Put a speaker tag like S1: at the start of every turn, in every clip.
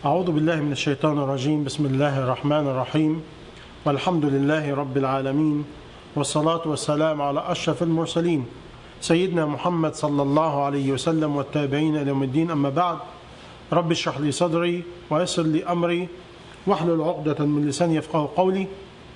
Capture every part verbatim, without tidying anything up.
S1: أعوذ بالله من الشيطان الرجيم. بسم الله الرحمن الرحيم، والحمد لله رب العالمين، والصلاة والسلام على أشرف المرسلين سيدنا محمد صلى الله عليه وسلم والتابعين إلى يوم الدين. أما بعد، رب اشرح لي صدري ويسر لي أمري واحلل عقدة من لساني يفقهوا قولي.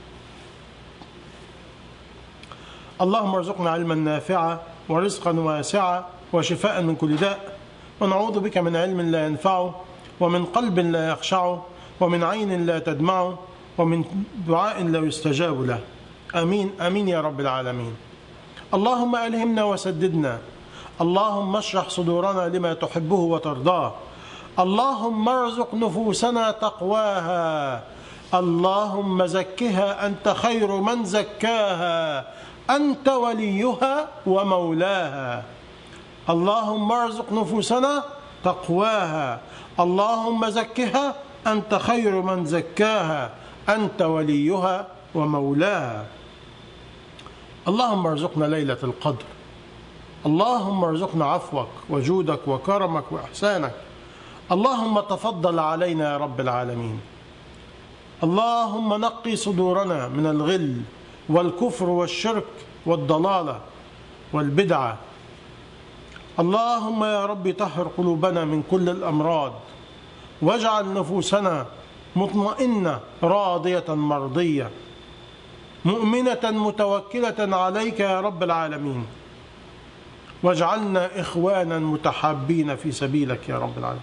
S1: اللهم ارزقنا علما نافعا ورزقا واسعا وشفاء من كل داء، ونعوذ بك من علم لا ينفع ومن قلب لا يخشع ومن عين لا تدمع ومن دعاء لا يستجاب له. آمين آمين يا رب العالمين. اللهم ألهمنا وسددنا، اللهم اشرح صدورنا لما تحبه وترضاه، اللهم ارزق نفوسنا تقواها، اللهم زكها أنت خير من زكاها، أنت وليها ومولاها. اللهم ارزق نفوسنا تقواها، اللهم زكها أنت خير من زكاها، أنت وليها ومولاها. اللهم ارزقنا ليلة القدر، اللهم ارزقنا عفوك وجودك وكرمك وإحسانك، اللهم تفضل علينا يا رب العالمين. اللهم نقي صدورنا من الغل والكفر والشرك والضلالة والبدعة. اللهم يا رب طهر قلوبنا من كل الأمراض، واجعل نفوسنا مطمئنة راضية مرضية مؤمنة متوكلة عليك يا رب العالمين، واجعلنا إخوانا متحابين في سبيلك يا رب العالمين.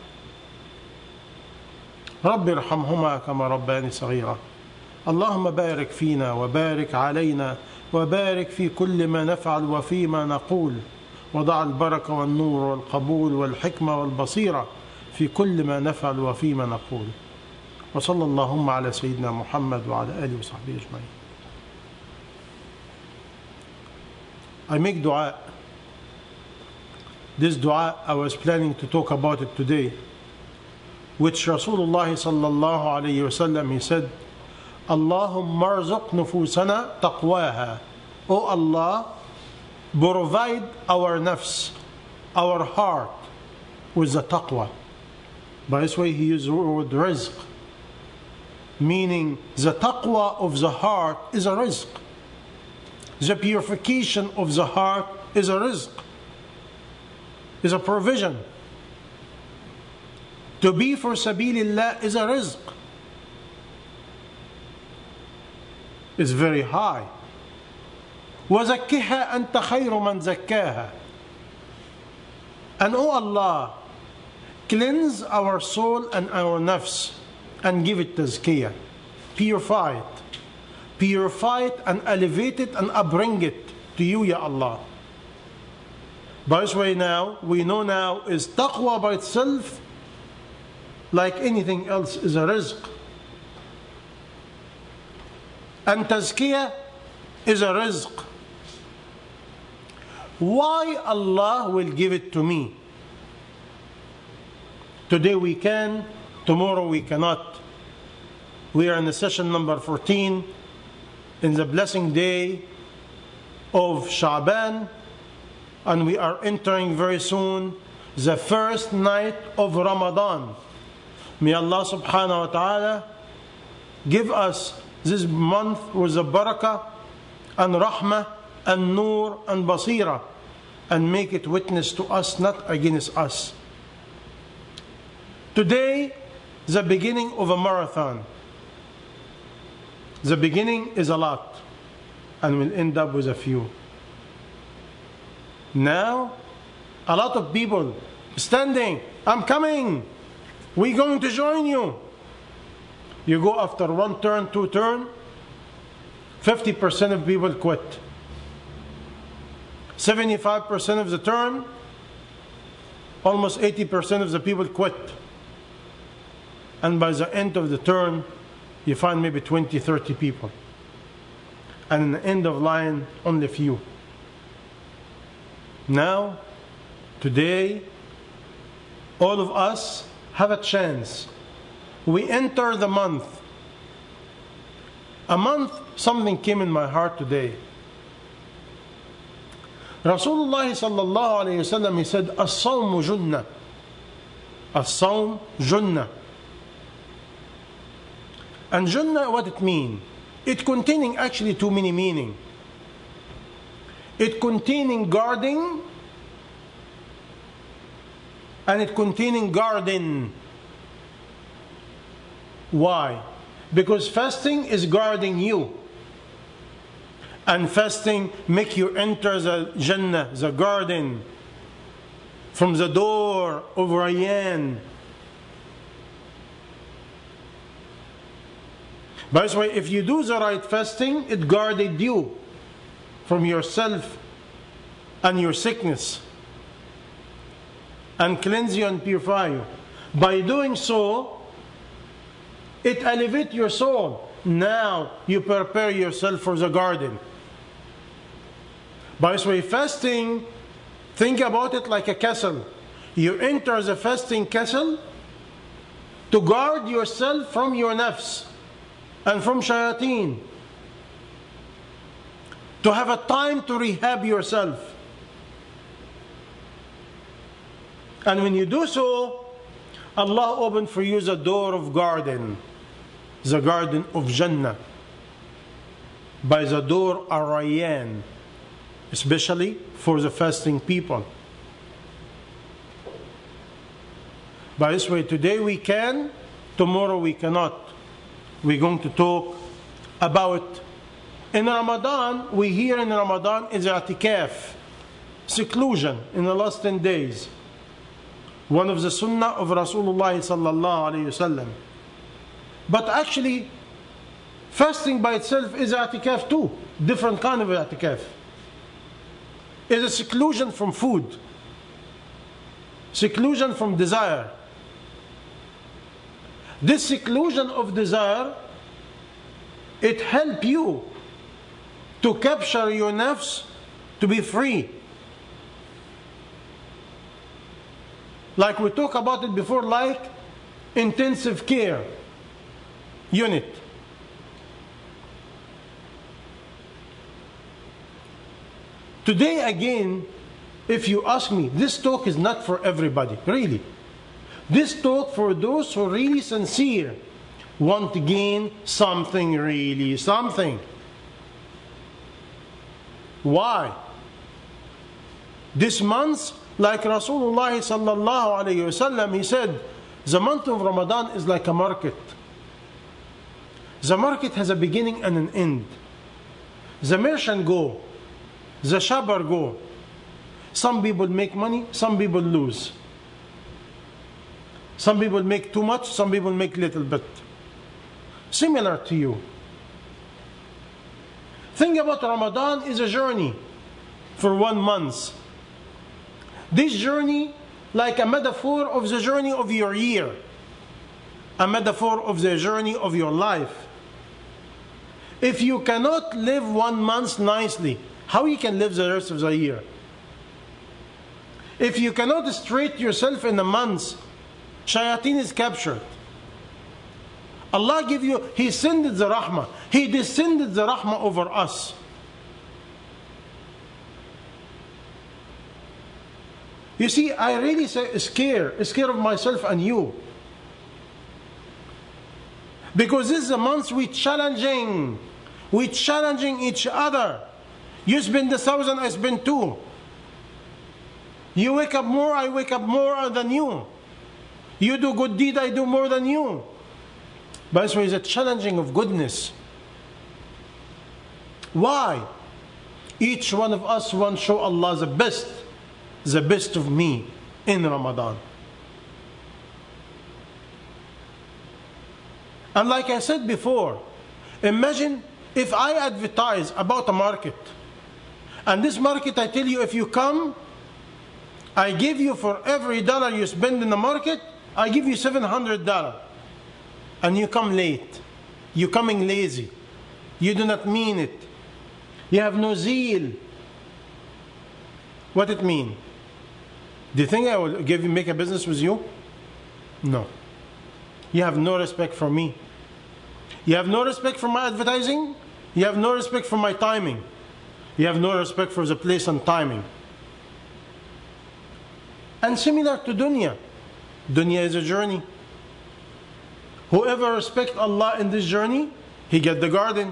S1: رب ارحمهما كما ربياني صغيرا. اللهم بارك فينا وبارك علينا وبارك في كل ما نفعل وفيما نقول، وضع البركة والنور والقبول والحكمة والبصيرة في كل ما نفعل وفيما نقول. وصلى اللهم على سيدنا محمد وعلى آله وصحبه أجمعين. I make dua. This dua I was planning to talk about it today, which Rasulullah sallallahu alayhi wa sallam, he said, Allahumma arzuq nufusana taqwaha. O Allah, provide our nafs, our heart, with the taqwa. By this way, he used the word rizq, meaning the taqwa of the heart is a rizq. The purification of the heart is a rizq, is a provision. To be for sabilillah is a rizq. It's very high. وَزَكِّهَا أَنْتَ خَيْرُ مَنْ زَكَّاهَا. And O Allah, cleanse our soul and our nafs and give it tazkiyah. Purify it. Purify it and elevate it and upbring it to you, Ya Allah. By this way now, we know now is taqwa by itself, like anything else, is a rizq. And tazkiyah is a rizq. Why Allah will give it to me? Today we can, tomorrow we cannot. We are in the session number fourteen, in the blessing day of Sha'ban, and we are entering very soon the first night of Ramadan. May Allah subhanahu wa ta'ala give us this month with the barakah and rahmah and nur and basira, and make it witness to us, not against us. Today, the beginning of a marathon. The beginning is a lot, and we'll end up with a few. Now, a lot of people standing, I'm coming, we're going to join you. You go after one turn, two turn, fifty percent of people quit. seventy-five percent of the turn, almost eighty percent of the people quit. And by the end of the turn, you find maybe twenty, thirty people. And in the end of line, only a few. Now, today, all of us have a chance. We enter the month. A month, something came in my heart today. Rasulullah sallallahu alayhi wa sallam, he said, As-sawmu junnah. As-sawm junnah. And Jannah, what it mean? It containing actually too many meaning. It containing guarding, and it containing garden. Why? Because fasting is guarding you. And fasting make you enter the Jannah, the garden, from the door of Rayyan. By the way, if you do the right fasting, it guarded you from yourself and your sickness, and cleanse you and purify you. By doing so, it elevates your soul. Now you prepare yourself for the garden. By the way, fasting, think about it like a castle. You enter the fasting castle to guard yourself from your nafs and from shayateen, to have a time to rehab yourself. And when you do so, Allah opened for you the door of garden, the garden of Jannah, by the door Ar-Rayyan, especially for the fasting people. By this way, today we can, tomorrow we cannot. We're going to talk about, in Ramadan, we hear in Ramadan is i'tikaf, seclusion in the last ten days. One of the sunnah of Rasulullah sallallahu alayhi wasallam. But actually, fasting by itself is i'tikaf too. Different kind of i'tikaf. It's a seclusion from food, seclusion from desire. This seclusion of desire, it helps you to capture your nafs to be free. Like we talked about it before, like intensive care unit. Today again, if you ask me, this talk is not for everybody, really. This talk for those who are really sincere, want to gain something, really something. Why? This month, like Rasulullah sallallahu alayhi wasallam, he said, the month of Ramadan is like a market. The market has a beginning and an end. The merchant go, the shopper go. Some people make money, some people lose. Some people make too much, some people make little bit. Similar to you. Think about Ramadan is a journey for one month. This journey, like a metaphor of the journey of your year, a metaphor of the journey of your life. If you cannot live one month nicely, how you can live the rest of the year? If you cannot straighten yourself in a month, shayateen is captured. Allah give you, He sent the rahmah. He descended the rahmah over us. You see, I really say scared, scared of myself and you. Because this is a month we challenging. We challenging each other. You spend a thousand, I spend two. You wake up more, I wake up more than you. You do good deed, I do more than you. By this way, it's a challenging of goodness. Why? Each one of us wants to show Allah the best, the best of me in Ramadan. And like I said before, imagine if I advertise about a market, and this market I tell you, if you come, I give you for every dollar you spend in the market, I give you seven hundred dollars. And you come late. You're coming lazy. You do not mean it. You have no zeal. What it mean? Do you think I will give you, make a business with you? No. You have no respect for me. You have no respect for my advertising. You have no respect for my timing. You have no respect for the place and timing. And similar to dunya. Dunya is a journey. Whoever respects Allah in this journey, he get the garden.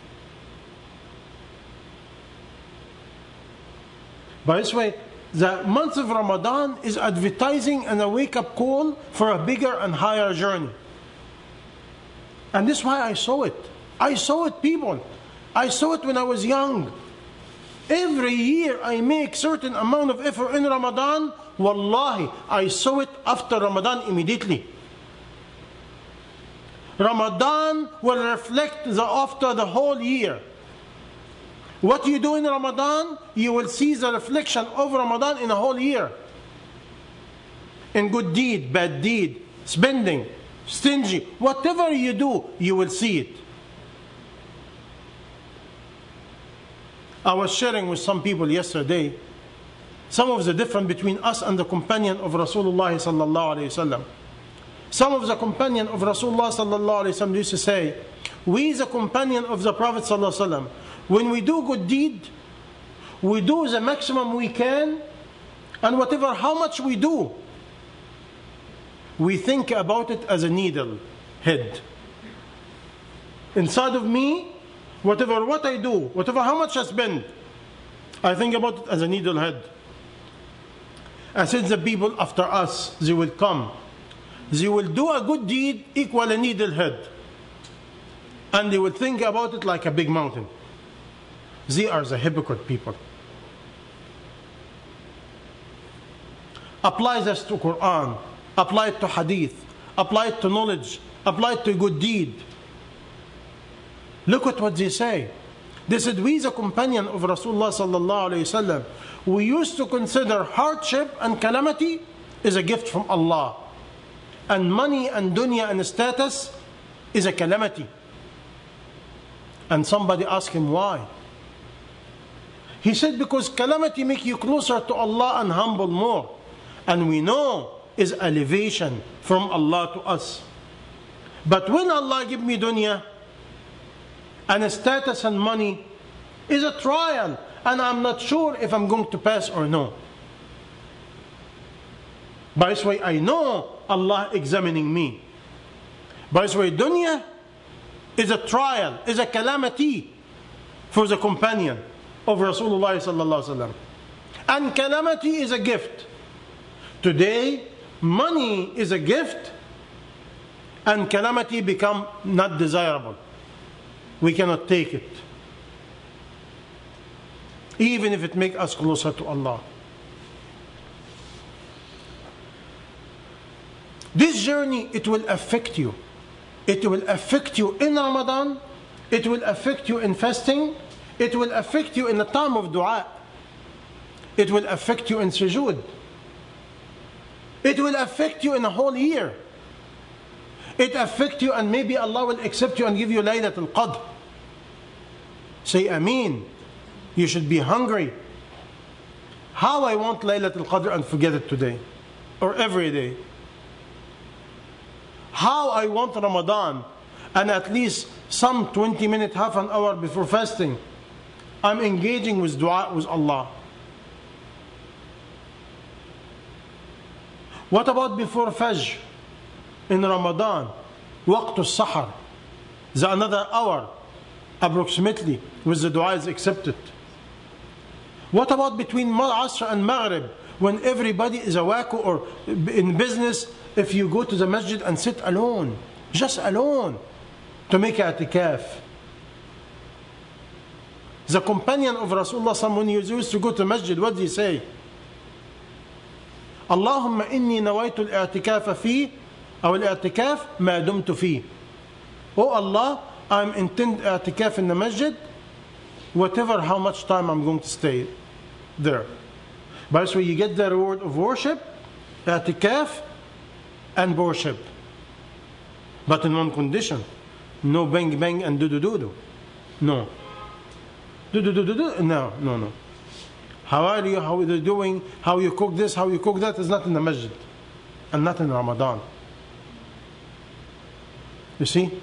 S1: By this way, the month of Ramadan is advertising and a wake-up call for a bigger and higher journey. And this is why I saw it. I saw it, people. I saw it when I was young. Every year I make certain amount of effort in Ramadan. Wallahi, I saw it after Ramadan immediately. Ramadan will reflect the after the whole year. What you do in Ramadan, you will see the reflection of Ramadan in a whole year. In good deed, bad deed, spending, stingy, whatever you do, you will see it. I was sharing with some people yesterday some of the difference between us and the companion of Rasulullah sallallahu alaihi wasallam. Some of the companion of Rasulullah sallallahu alaihi wasallam used to say, we the companion of the Prophet sallallahu alaihi wasallam, when we do good deed, we do the maximum we can, and whatever how much we do, we think about it as a needle head. Inside of me, whatever what I do, whatever how much I spend, I think about it as a needle head. I said the people after us, they will come. They will do a good deed equal a needle head. And they will think about it like a big mountain. They are the hypocrite people. Apply this to Quran, apply it to Hadith, apply it to knowledge, apply it to good deed. Look at what they say. They said, we the companion of Rasulullah sallallahu alayhi wasallam, we used to consider hardship and calamity is a gift from Allah. And money and dunya and status is a calamity. And somebody asked him why. He said, because calamity make you closer to Allah and humble more. And we know is elevation from Allah to us. But when Allah give me dunya and status and money, is a trial, and I'm not sure if I'm going to pass or no. By this way, I know Allah examining me. By this way, dunya is a trial, is a calamity for the companion of Rasulullah sallallahu alaihi wasallam. And calamity is a gift. Today, money is a gift, and calamity become not desirable. We cannot take it, even if it makes us closer to Allah. This journey, it will affect you. It will affect you in Ramadan. It will affect you in fasting. It will affect you in the time of dua. It will affect you in sujood. It will affect you in a whole year. It affect you, and maybe Allah will accept you and give you Laylatul Qadr. Say Ameen. You should be hungry. How I want Laylatul Qadr and forget it today or every day. How I want Ramadan, and at least some twenty minutes, half an hour before fasting, I'm engaging with dua with Allah. What about before Fajr in Ramadan? Waqt al-Sahar. The another hour approximately with the dua is accepted. What about between Asr and Maghrib, when everybody is awake or in business? If you go to the masjid and sit alone, just alone, to make i'tikaf. The companion of Rasulullah, someone who used to go to masjid, what did he say? Allahumma inni nawaitu al-i'tikafa fi, or al-i'tikaf ma dumtu fi. Oh Allah, I'm intend i'tikaf in the masjid, whatever how much time I'm going to stay there. By this way, you get the reward of worship, i'tikaf, and worship. But in one condition. No bang bang and do do do do. No. Do do do do do. No, no, no. How are you? How are you doing? How you cook this? How you cook that is not in the masjid. And not in Ramadan. You see?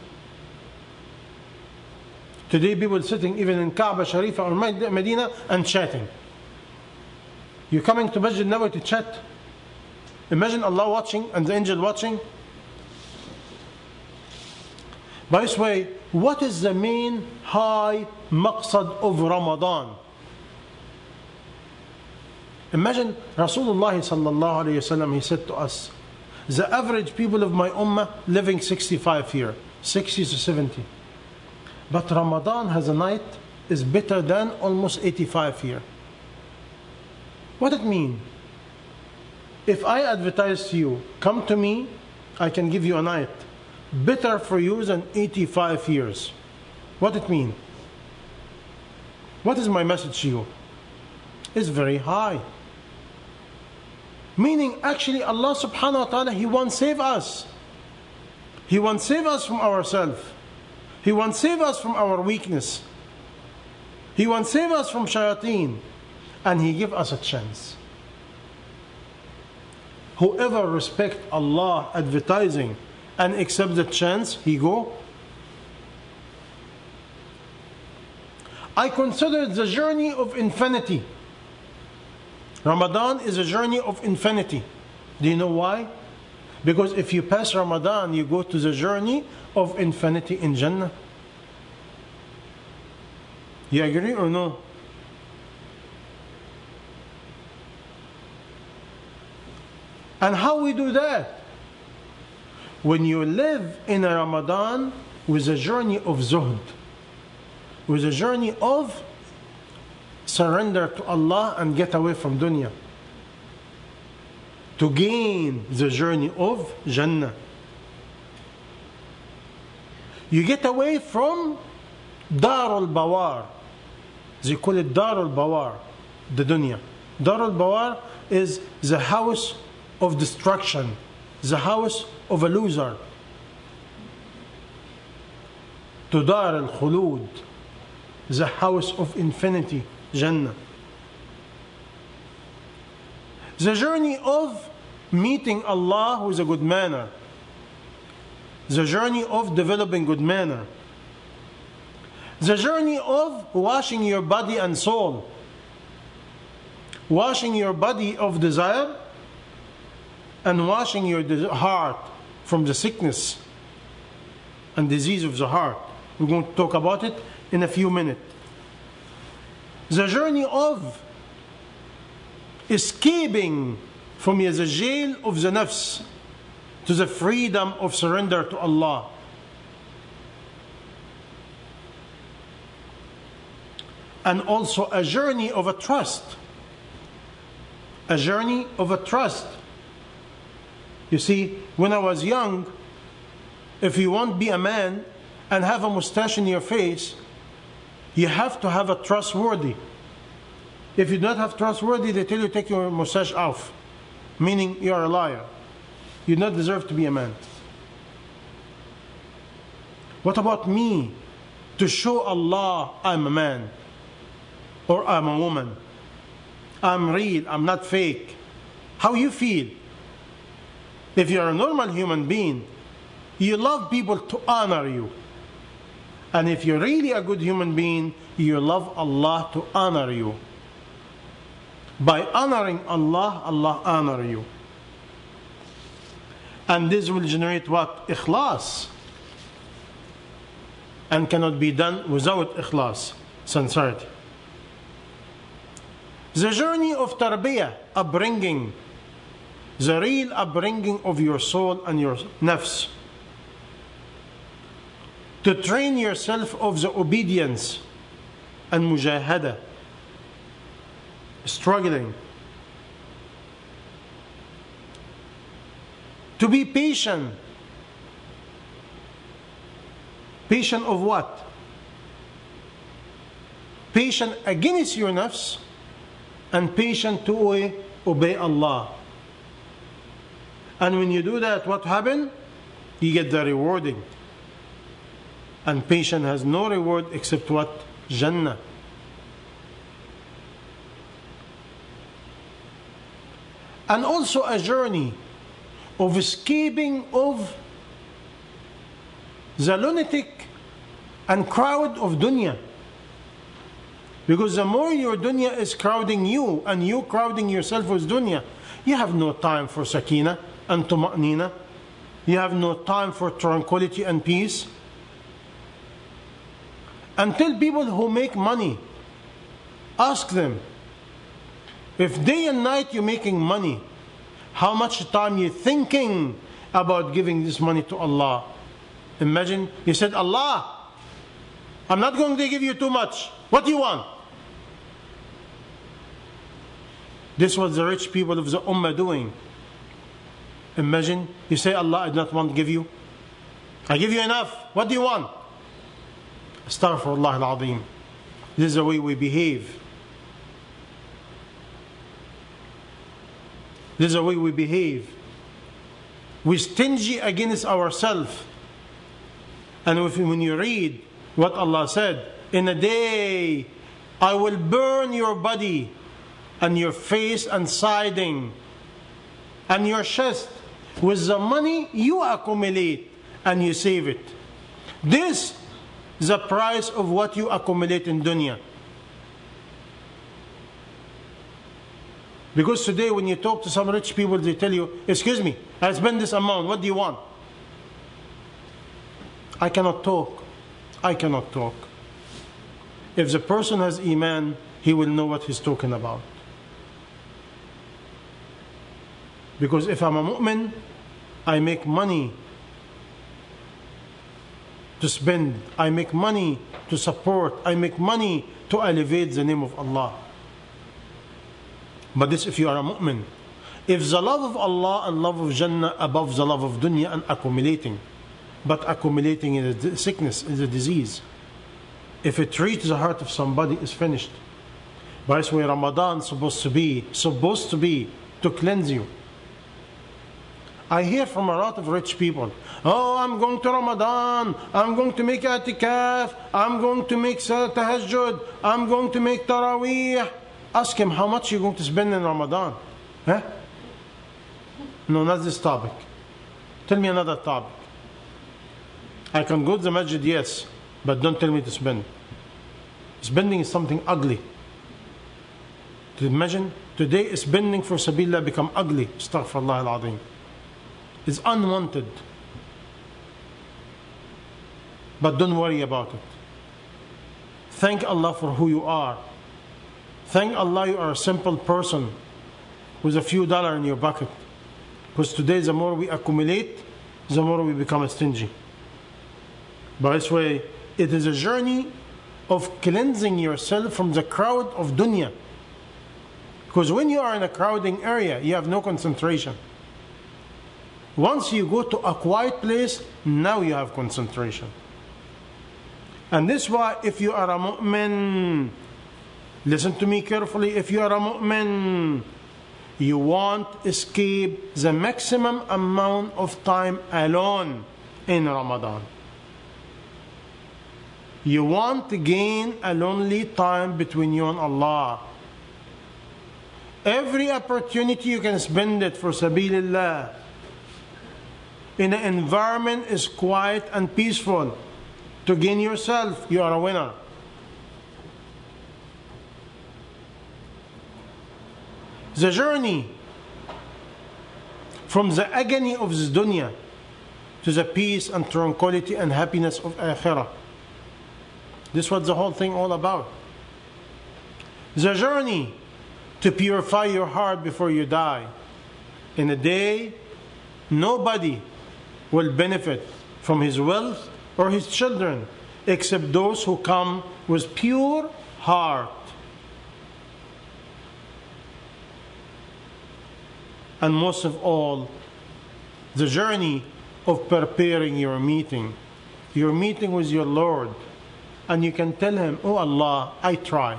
S1: Today people sitting even in Kaaba Sharifa or Medina and chatting. You're coming to Masjid Nabawi to chat. Imagine Allah watching and the angel watching. By this way, what is the main high maqsad of Ramadan? Imagine Rasulullah sallallahu alayhi wasallam, he said to us, the average people of my ummah living sixty-five here, sixty to seventy. But Ramadan has a night is better than almost eighty-five here. What it mean? If I advertise to you, come to me, I can give you a night better for you than eighty-five years. What it mean? What is my message to you? It's very high. Meaning, actually, Allah subhanahu wa ta'ala, He wants to save us. He wants to save us from ourselves. He wants to save us from our weakness. He wants to save us from shayateen. And He give us a chance. Whoever respect Allah advertising and accept the chance, he go. I consider the journey of infinity. Ramadan is a journey of infinity. Do you know why? Because if you pass Ramadan, you go to the journey of infinity in Jannah. You agree or no? And how we do that? When you live in a Ramadan with a journey of zuhd, with a journey of surrender to Allah and get away from dunya, to gain the journey of Jannah. You get away from Dar al-Bawar. They call it Dar al-Bawar, the dunya. Dar al-Bawar is the house of destruction, the house of a loser. To Dar al-Khulud, the house of infinity, Jannah. The journey of meeting Allah with a good manner. The journey of developing good manner. The journey of washing your body and soul. Washing your body of desire and washing your heart from the sickness and disease of the heart. We're going to talk about it in a few minutes. The journey of escaping from the jail of the nafs to the freedom of surrender to Allah. And also a journey of a trust. A journey of a trust. You see, when I was young, if you want to be a man and have a mustache in your face, you have to have a trustworthy. If you don't have trustworthy, they tell you take your mustache off, meaning you are a liar. You do not deserve to be a man. What about me? To show Allah I'm a man or I'm a woman. I'm real, I'm not fake. How you feel? If you're a normal human being, you love people to honor you. And if you're really a good human being, you love Allah to honor you. By honoring Allah, Allah honor you. And this will generate what? Ikhlas. And cannot be done without ikhlas, sincerity. The journey of tarbiyah, upbringing, the real upbringing of your soul and your nafs. To train yourself of the obedience and mujahada, struggling. To be patient. Patient of what? Patient against your nafs and patient to obey Allah. And when you do that, what happens? You get the rewarding. And patient has no reward except what? Jannah. And also a journey of escaping of the lunatic and crowd of dunya. Because the more your dunya is crowding you and you crowding yourself with dunya, you have no time for sakina and tuma'nina. You have no time for tranquility and peace. And tell people who make money, ask them, if day and night you're making money, how much time you're thinking about giving this money to Allah? Imagine you said, Allah, I'm not going to give you too much. What do you want? This was the rich people of the Ummah doing. Imagine you say, Allah, I do not want to give you. I give you enough. What do you want? Astaghfirullah al-Azim. This is the way we behave. This is the way we behave. We stingy against ourselves. And if, when you read what Allah said, in a day I will burn your body and your face and siding and your chest with the money you accumulate and you save it. This is the price of what you accumulate in dunya. Because today when you talk to some rich people, they tell you, excuse me, I spend this amount, what do you want? I cannot talk. I cannot talk. If the person has Iman, he will know what he's talking about. Because if I'm a mu'min, I make money to spend. I make money to support. I make money to elevate the name of Allah. But this if you are a mu'min. If the love of Allah and love of Jannah above the love of dunya and accumulating, but accumulating is a sickness, is a disease. If it reaches the heart of somebody, it's finished. By this way, Ramadan is supposed to be, supposed to be to cleanse you. I hear from a lot of rich people, oh, I'm going to Ramadan, I'm going to make i'tikaf, I'm going to make tahajjud, I'm going to make taraweeh. Ask him how much you're going to spend in Ramadan. Huh? No, not this topic. Tell me another topic. I can go to the masjid, yes, but don't tell me to spend. Spending is something ugly. To imagine, today spending for Sabilillah become ugly. Astaghfirullah al-Azim. It's unwanted. But don't worry about it. Thank Allah for who you are. Thank Allah you are a simple person with a few dollars in your pocket. Because today the more we accumulate, the more we become stingy. By this way, it is a journey of cleansing yourself from the crowd of dunya. Because when you are in a crowding area, you have no concentration. Once you go to a quiet place, now you have concentration. And this is why if you are a mu'min, listen to me carefully, if you are a mu'min, you want escape the maximum amount of time alone in Ramadan. You want to gain a lonely time between you and Allah. Every opportunity you can spend it for Sabilillah in an environment is quiet and peaceful to gain yourself, you are a winner. The journey from the agony of this dunya to the peace and tranquility and happiness of akhirah. This is what the whole thing all about. The journey to purify your heart before you die. In a day, nobody will benefit from his wealth or his children except those who come with pure heart. And most of all, the journey of preparing your meeting. Your meeting with your Lord. And you can tell him, oh Allah, I try.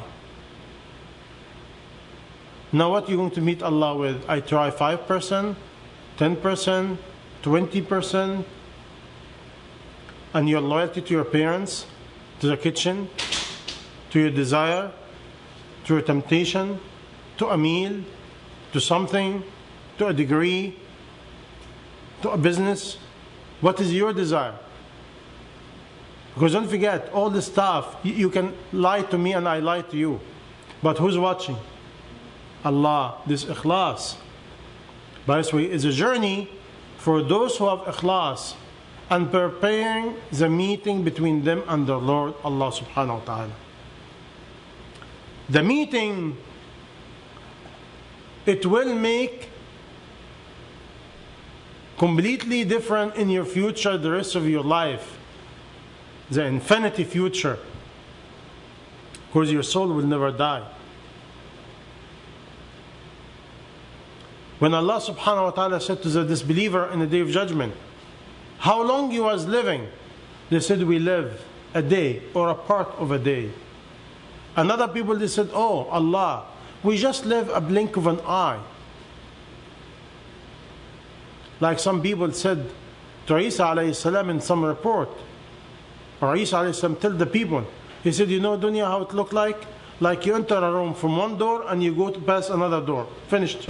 S1: Now what are you going to meet Allah with? I try five percent, ten percent, twenty percent. And your loyalty to your parents, to the kitchen, to your desire, to your temptation, to a meal, to something, to a degree, to a business. What is your desire? Because don't forget, all the stuff, you, you can lie to me and I lie to you. But who's watching? Allah. This ikhlas. By this way, is a journey for those who have ikhlas and preparing the meeting between them and their Lord Allah subhanahu wa ta'ala. The meeting, it will make completely different in your future, the rest of your life, the infinity future, because your soul will never die. When Allah subhanahu wa ta'ala said to the disbeliever in the day of judgment, how long you was living? They said, we live a day or a part of a day. Another people, they said, oh Allah, we just live a blink of an eye. Like some people said to Isa alayhi salam in some report, or Isa alayhi salam tell the people, he said, you know dunya how it look like? Like you enter a room from one door and you go to pass another door. Finished.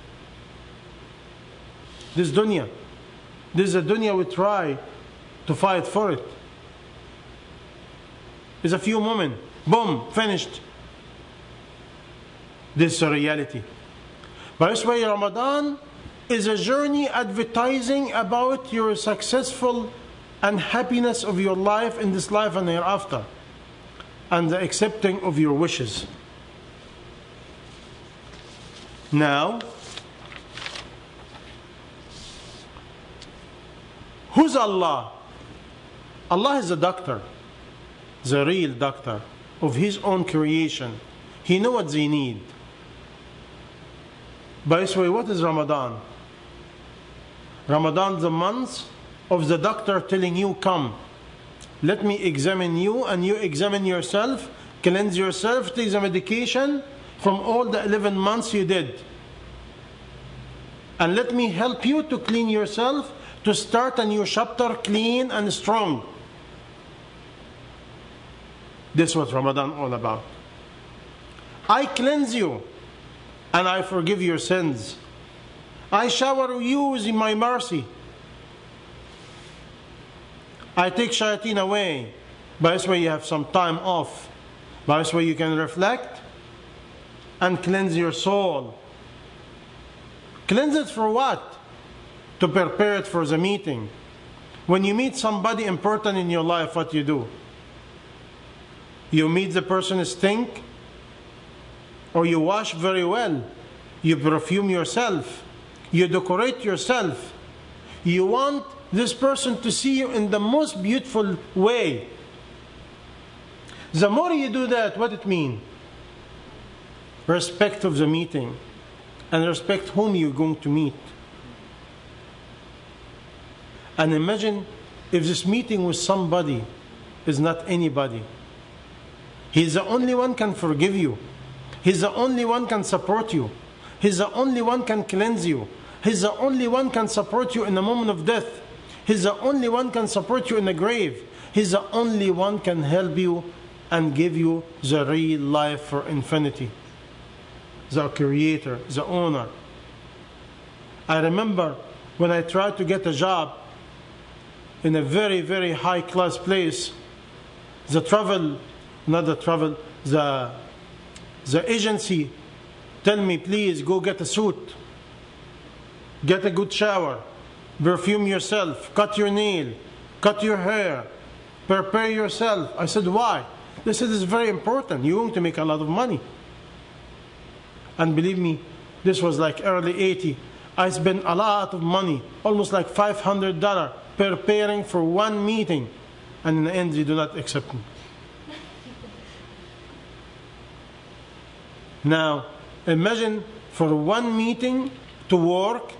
S1: This dunya. This is a dunya we try to fight for it. It's a few moments. Boom, finished. This is a reality. By this way, Ramadan is a journey advertising about your successful and happiness of your life in this life and hereafter, and the accepting of your wishes. Now, who's Allah? Allah is a doctor, the real doctor of His own creation. He knows what they need. By this way, what is Ramadan? Ramadan, the month of the doctor telling you, come, let me examine you, and you examine yourself, cleanse yourself, take the medication from all the eleven months you did. And let me help you to clean yourself, to start a new chapter clean and strong. This is what Ramadan all about. I cleanse you and I forgive your sins. I shower you with my mercy. I take shayateen away. By this way you have some time off. By this way you can reflect and cleanse your soul. Cleanse it for what? To prepare it for the meeting. When you meet somebody important in your life, what you do? You meet the person stink, or you wash very well. You perfume yourself. You decorate yourself. You want this person to see you in the most beautiful way. The more you do that, what it means? Respect of the meeting, and respect whom you're going to meet. And imagine if this meeting with somebody is not anybody. He's the only one can forgive you. He's the only one can support you. He's the only one can cleanse you. He's the only one can support you in the moment of death. He's the only one can support you in the grave. He's the only one can help you and give you the real life for infinity. The creator, the owner. I remember when I tried to get a job in a very, very high class place, the travel, not the travel, the, the agency tell me, please go get a suit, get a good shower, perfume yourself, cut your nail, cut your hair, prepare yourself. I said, why? They said, it's very important. You're going to make a lot of money. And believe me, this was like early eighty. I spent a lot of money, almost like five hundred dollars, preparing for one meeting. And in the end, they do not accept me. Now, imagine for one meeting to work,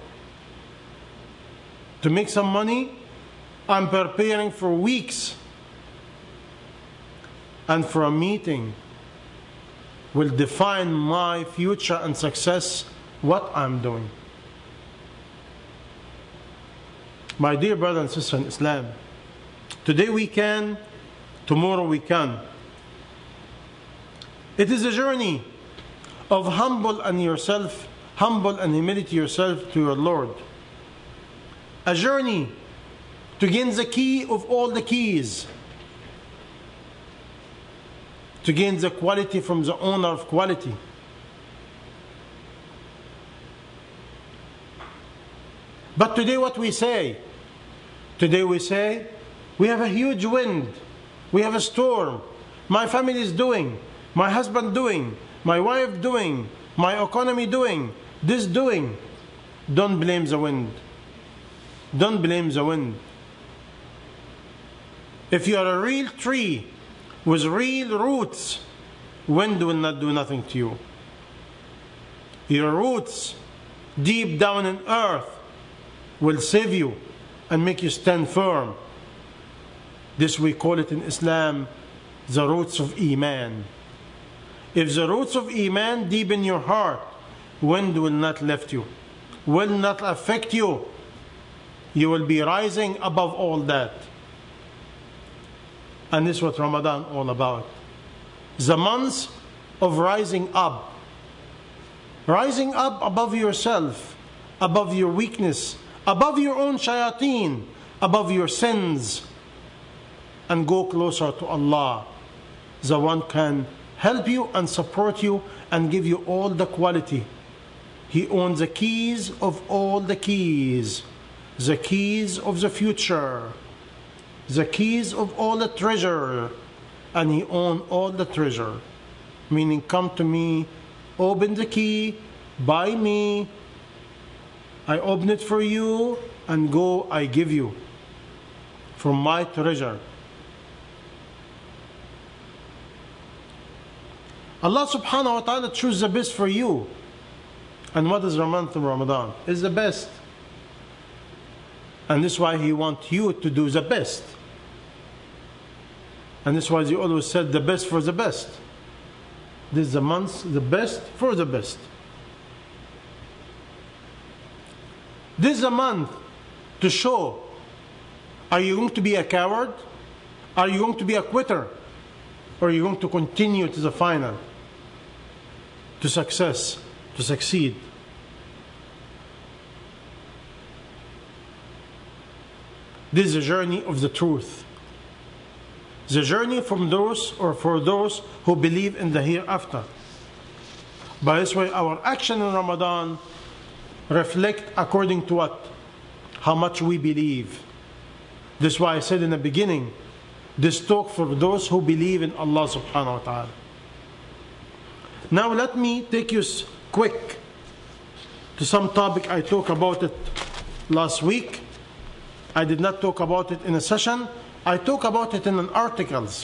S1: to make some money, I'm preparing for weeks. And for a meeting will define my future and success, what I'm doing. My dear brother and sister in Islam, today we can, tomorrow we can. It is a journey of humble and yourself, humble and humility yourself to your Lord. A journey to gain the key of all the keys. To gain the quality from the owner of quality. But today what we say, Today we say, we have a huge wind, we have a storm, my family is doing, my husband doing, my wife doing, my economy doing, this doing. Don't blame the wind. Don't blame the wind. If you are a real tree with real roots, wind will not do nothing to you. Your roots deep down in earth will save you and make you stand firm. This we call it in Islam, the roots of Iman. If the roots of Iman deep in your heart, wind will not lift you, will not affect you. You will be rising above all that. And this is what Ramadan is all about. The months of rising up. Rising up above yourself, above your weakness, above your own shayateen, above your sins, and go closer to Allah. The one can help you and support you and give you all the quality. He owns the keys of all the keys, the keys of the future, the keys of all the treasure, and He owns all the treasure. Meaning, come to me, open the key, buy me, I open it for you, and go, I give you from my treasure. Allah subhanahu wa ta'ala chooses the best for you. And what is the month of Ramadan? It's the best. And this is why He wants you to do the best. And this is why He always said the best for the best. This is the month, the best for the best. This is a month to show, are you going to be a coward? Are you going to be a quitter? Or are you going to continue to the final? To success, to succeed. This is the journey of the truth. The journey from those or for those who believe in the hereafter. By this way, our action in Ramadan reflect according to what? How much we believe. This is why I said in the beginning, this talk for those who believe in Allah subhanahu wa ta'ala. Now let me take you quick to some topic I talked about it last week. I did not talk about it in a session. I talk about it in an articles.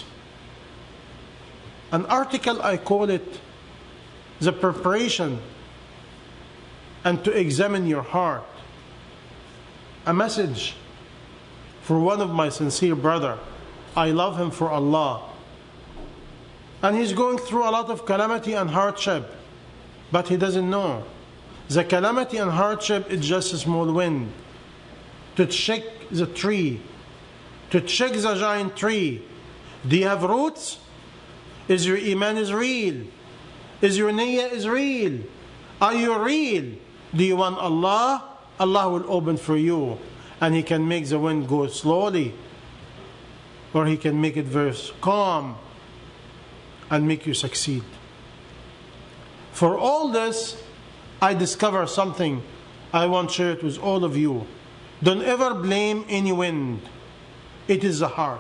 S1: An article, I call it the preparation and to examine your heart. A message for one of my sincere brother. I love him for Allah. And he's going through a lot of calamity and hardship. But he doesn't know. The calamity and hardship is just a small wind. To check the tree. To check the giant tree. Do you have roots? Is your iman is real? Is your niyyah is real? Are you real? Do you want Allah? Allah will open for you. And He can make the wind go slowly. Or He can make it very calm. And make you succeed. For all this, I discover something I want to share it with all of you. Don't ever blame any wind. It is the heart.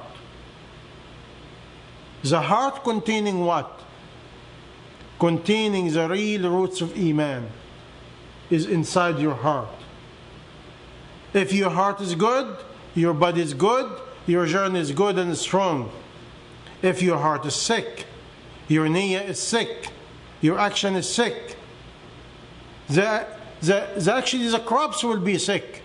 S1: The heart containing what? Containing the real roots of Iman is inside your heart. If your heart is good, your body is good, your journey is good and strong. If your heart is sick, your niyyah is sick, your action is sick, the, the, the actually the crops will be sick.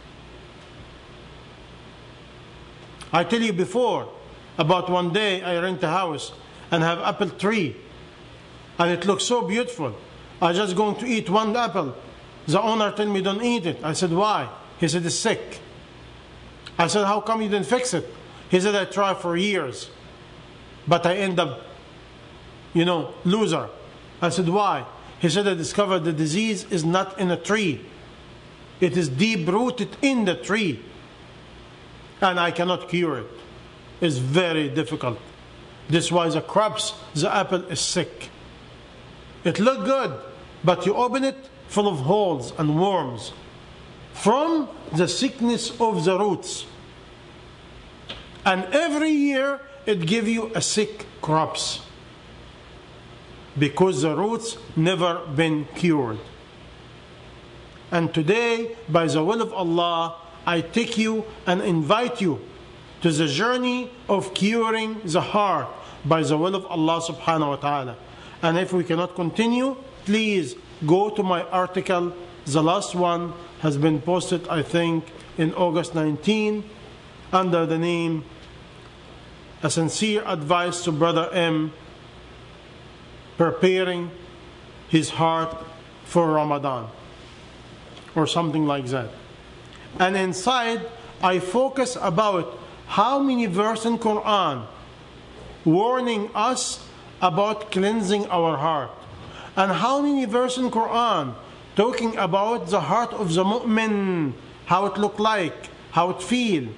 S1: I tell you before, about one day I rent a house and have apple tree. And it looks so beautiful. I just going to eat one apple. The owner told me don't eat it. I said, why? He said, it's sick. I said, how come you didn't fix it? He said, I tried for years. But I end up, you know, loser. I said, why? He said, I discovered the disease is not in a tree. It is deep rooted in the tree. And I cannot cure it. It's very difficult. This is why the crops, the apple is sick. It look good, but you open it full of holes and worms from the sickness of the roots. And every year it gives you a sick crops, because the roots never been cured. And today, by the will of Allah, I take you and invite you to the journey of curing the heart by the will of Allah subhanahu wa ta'ala. And if we cannot continue, please go to my article. The last one has been posted, I think, in August nineteenth, under the name A Sincere Advice to Brother M, Preparing His Heart for Ramadan, or something like that. And inside, I focus about how many verses in Quran warning us about cleansing our heart, and how many verses in Quran talking about the heart of the mu'min, how it look like, how it feel.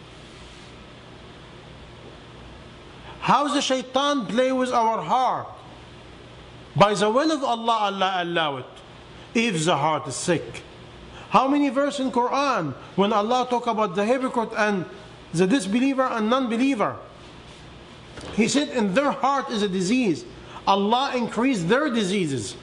S1: How the shaitan play with our heart. By the will of Allah, Allah allow it, if the heart is sick. How many verses in Quran when Allah talk about the hypocrite and the disbeliever and non-believer, He said in their heart is a disease. Allah increased their diseases.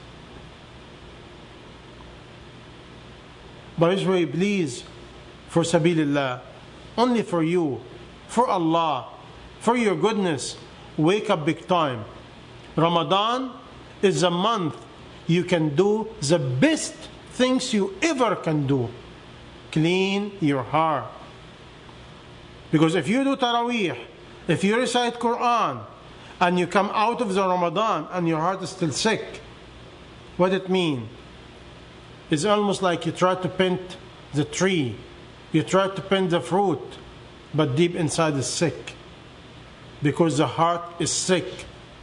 S1: By His way, please, for Sabilillah, only for you, for Allah, for your goodness, wake up big time. Ramadan is a month you can do the best things you ever can do. Clean your heart. Because if you do Taraweeh, if you recite Quran, and you come out of the Ramadan and your heart is still sick, what it mean? It's almost like you try to paint the tree, you try to paint the fruit, but deep inside is sick. Because the heart is sick.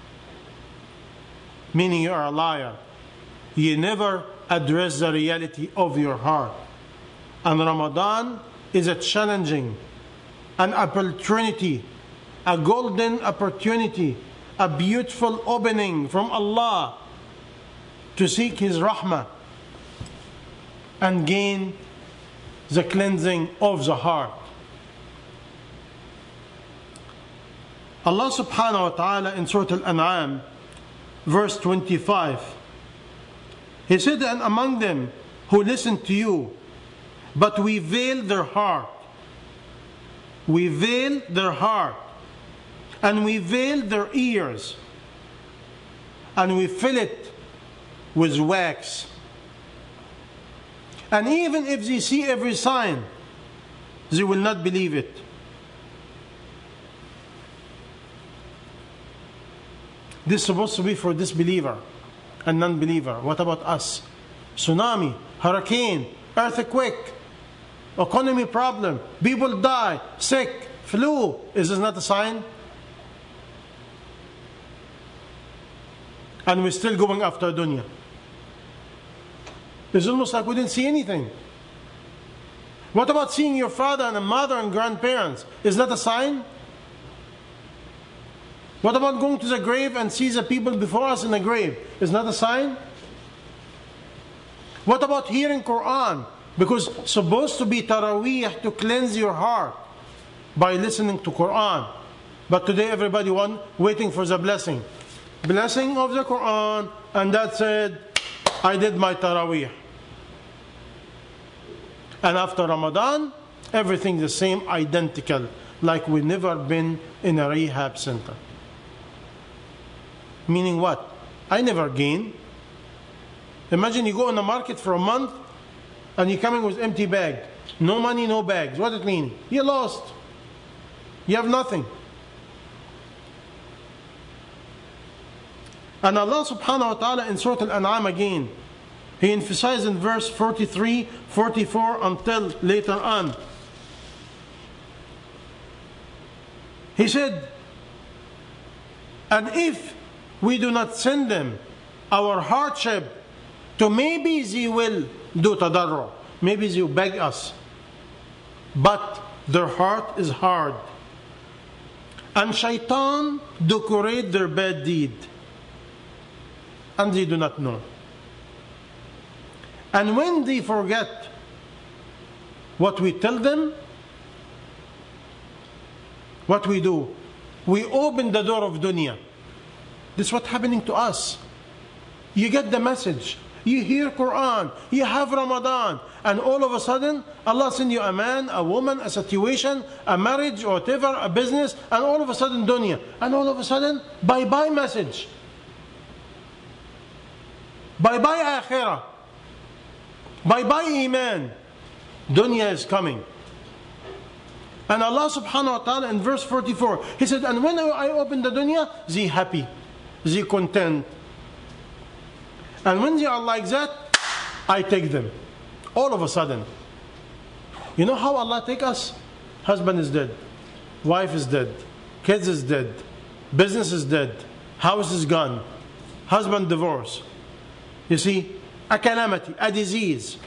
S1: Meaning you are a liar. You never address the reality of your heart. And Ramadan is a challenging, an opportunity, a golden opportunity, a beautiful opening from Allah to seek His rahmah and gain the cleansing of the heart. Allah subhanahu wa ta'ala in Surah Al-An'am, verse twenty-five, He said, and among them who listen to you, but we veil their heart. We veil their heart. And we veil their ears. And we fill it with wax. And even if they see every sign, they will not believe it. This is supposed to be for disbeliever and non-believer. What about us? Tsunami, hurricane, earthquake, economy problem, people die, sick, flu. Is this not a sign? And we're still going after dunya. It's almost like we didn't see anything. What about seeing your father and mother and grandparents? Is that a sign? What about going to the grave and see the people before us in the grave? Is that a sign? What about hearing Quran? Because it's supposed to be Taraweeh to cleanse your heart by listening to Quran. But today everybody want, waiting for the blessing. Blessing of the Quran, and that said, I did my Taraweeh. And after Ramadan, everything the same, identical, like we've never been in a rehab center. Meaning what? I never gain. Imagine you go on the market for a month and you're coming with empty bag. No money, no bags. What does it mean? You lost. You have nothing. And Allah subhanahu wa ta'ala in Surah Al-An'am again, He emphasized in verse forty-three, forty-four until later on. He said, and if we do not send them our hardship, to maybe they will do tadarru, maybe they will beg us, but their heart is hard, and shaitan decorate their bad deed, and they do not know. And when they forget what we tell them, what we do? We open the door of dunya. This is what's happening to us. You get the message. You hear Quran. You have Ramadan. And all of a sudden, Allah sends you a man, a woman, a situation, a marriage, or whatever, a business, and all of a sudden dunya. And all of a sudden, bye-bye message. Bye-bye akhirah. Bye-bye iman. Dunya is coming. And Allah subhanahu wa ta'ala in verse forty-four, He said, and when I open the dunya, they happy, they content. And when they are like that, I take them. All of a sudden. You know how Allah take us? Husband is dead. Wife is dead. Kids is dead. Business is dead. House is gone. Husband divorce. You see, a calamity, a disease.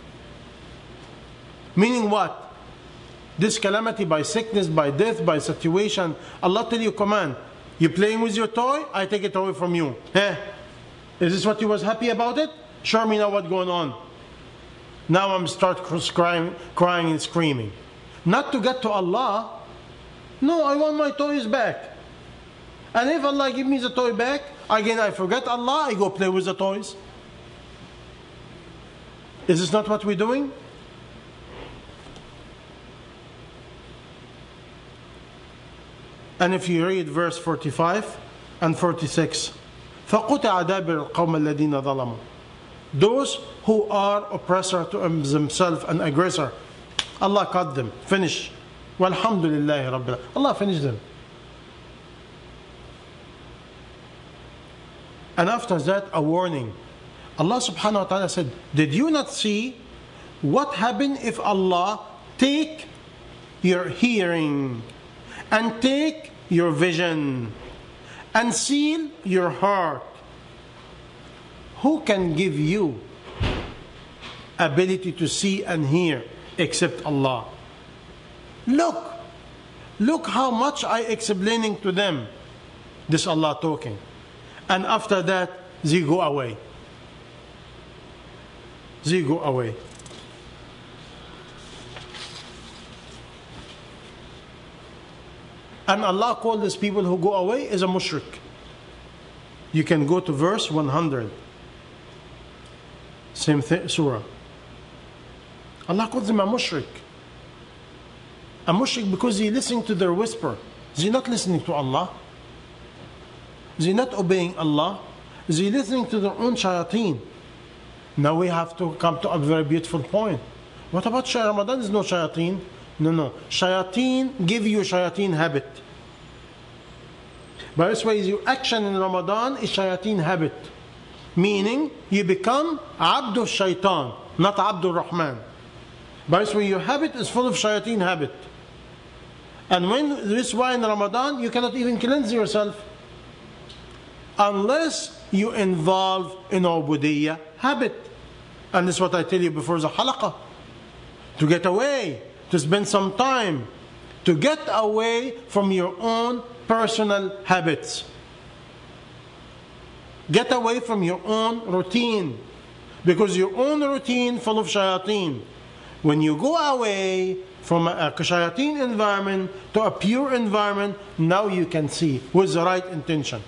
S1: Meaning what? This calamity by sickness, by death, by situation. Allah tell you command. You playing with your toy? I take it away from you. Eh? Is this what you was happy about it? Show me now what's going on. Now I'm start crying, crying and screaming. Not to get to Allah. No, I want my toys back. And if Allah give me the toy back, again I forget Allah, I go play with the toys. Is this not what we're doing? And if you read verse forty-five and forty-six, فَقُطِعَ دَابِرُ الْقَوْمَ الَّذِينَ ظَلَمُوا. Those who are oppressor to themselves and aggressor, Allah cut them, finish. Walhamdulillahi Rabbil. Allah finished them. And after that, a warning. Allah subhanahu wa ta'ala said, did you not see what happened if Allah take your hearing and take your vision and seal your heart? Who can give you ability to see and hear except Allah? Look, look how much I explaining to them. This Allah talking. And after that, they go away. They go away. And Allah called these people who go away as a mushrik. You can go to verse one hundred. Same thing, surah. Allah calls them a mushrik. A mushrik because they listen to their whisper. They're not listening to Allah. They're not obeying Allah. They're listening to their own shayateen. Now we have to come to a very beautiful point. What about Ramadan? Is no shayateen? No, no. Shayateen give you shayateen habit. By this way, your action in Ramadan is shayateen habit. Meaning, you become Abdul Shaitan, not Abdul Rahman. By this way, your habit is full of shayateen habit. And when this is why in Ramadan, you cannot even cleanse yourself. Unless you involve in ubudiyya habit. And this is what I tell you before the halaqah. To get away, to spend some time, to get away from your own personal habits. Get away from your own routine. Because your own routine full of shayateen. When you go away from a shayateen environment to a pure environment, now you can see with the right intention.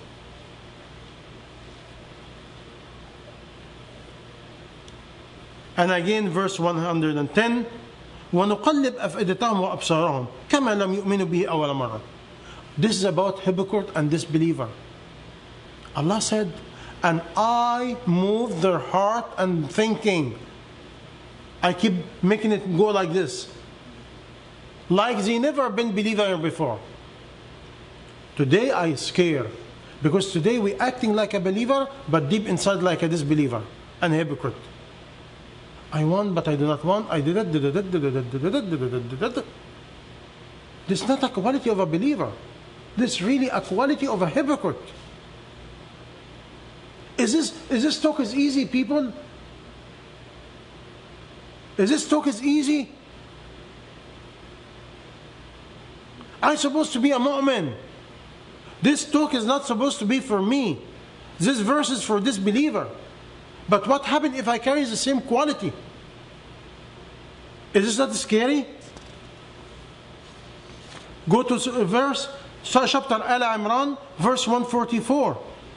S1: And again, verse one hundred ten, وَنُقَلِّبْ أَفْئِدَتَهُمْ وَأَبْصَارَهُمْ كَمَا لَمْ يُؤْمِنُوا بِهِ أَوَّلَ مَرَّةٍ. This is about hypocrite and disbeliever. Allah said, and I move their heart and thinking. I keep making it go like this. Like they never been believer before. Today I scare. Because today we acting like a believer, but deep inside like a disbeliever and hypocrite. I want, but I do not want. I did it, did it, did it, did it, did it, did it, did it. This is not a quality of a believer. This is really a quality of a hypocrite. Is this, is this talk is easy, people? Is this talk is easy? I'm supposed to be a mu'min. This talk is not supposed to be for me. This verse is for this believer. But what happens if I carry the same quality? Is this not scary? Go to verse, chapter Al Imran, verse one forty-four.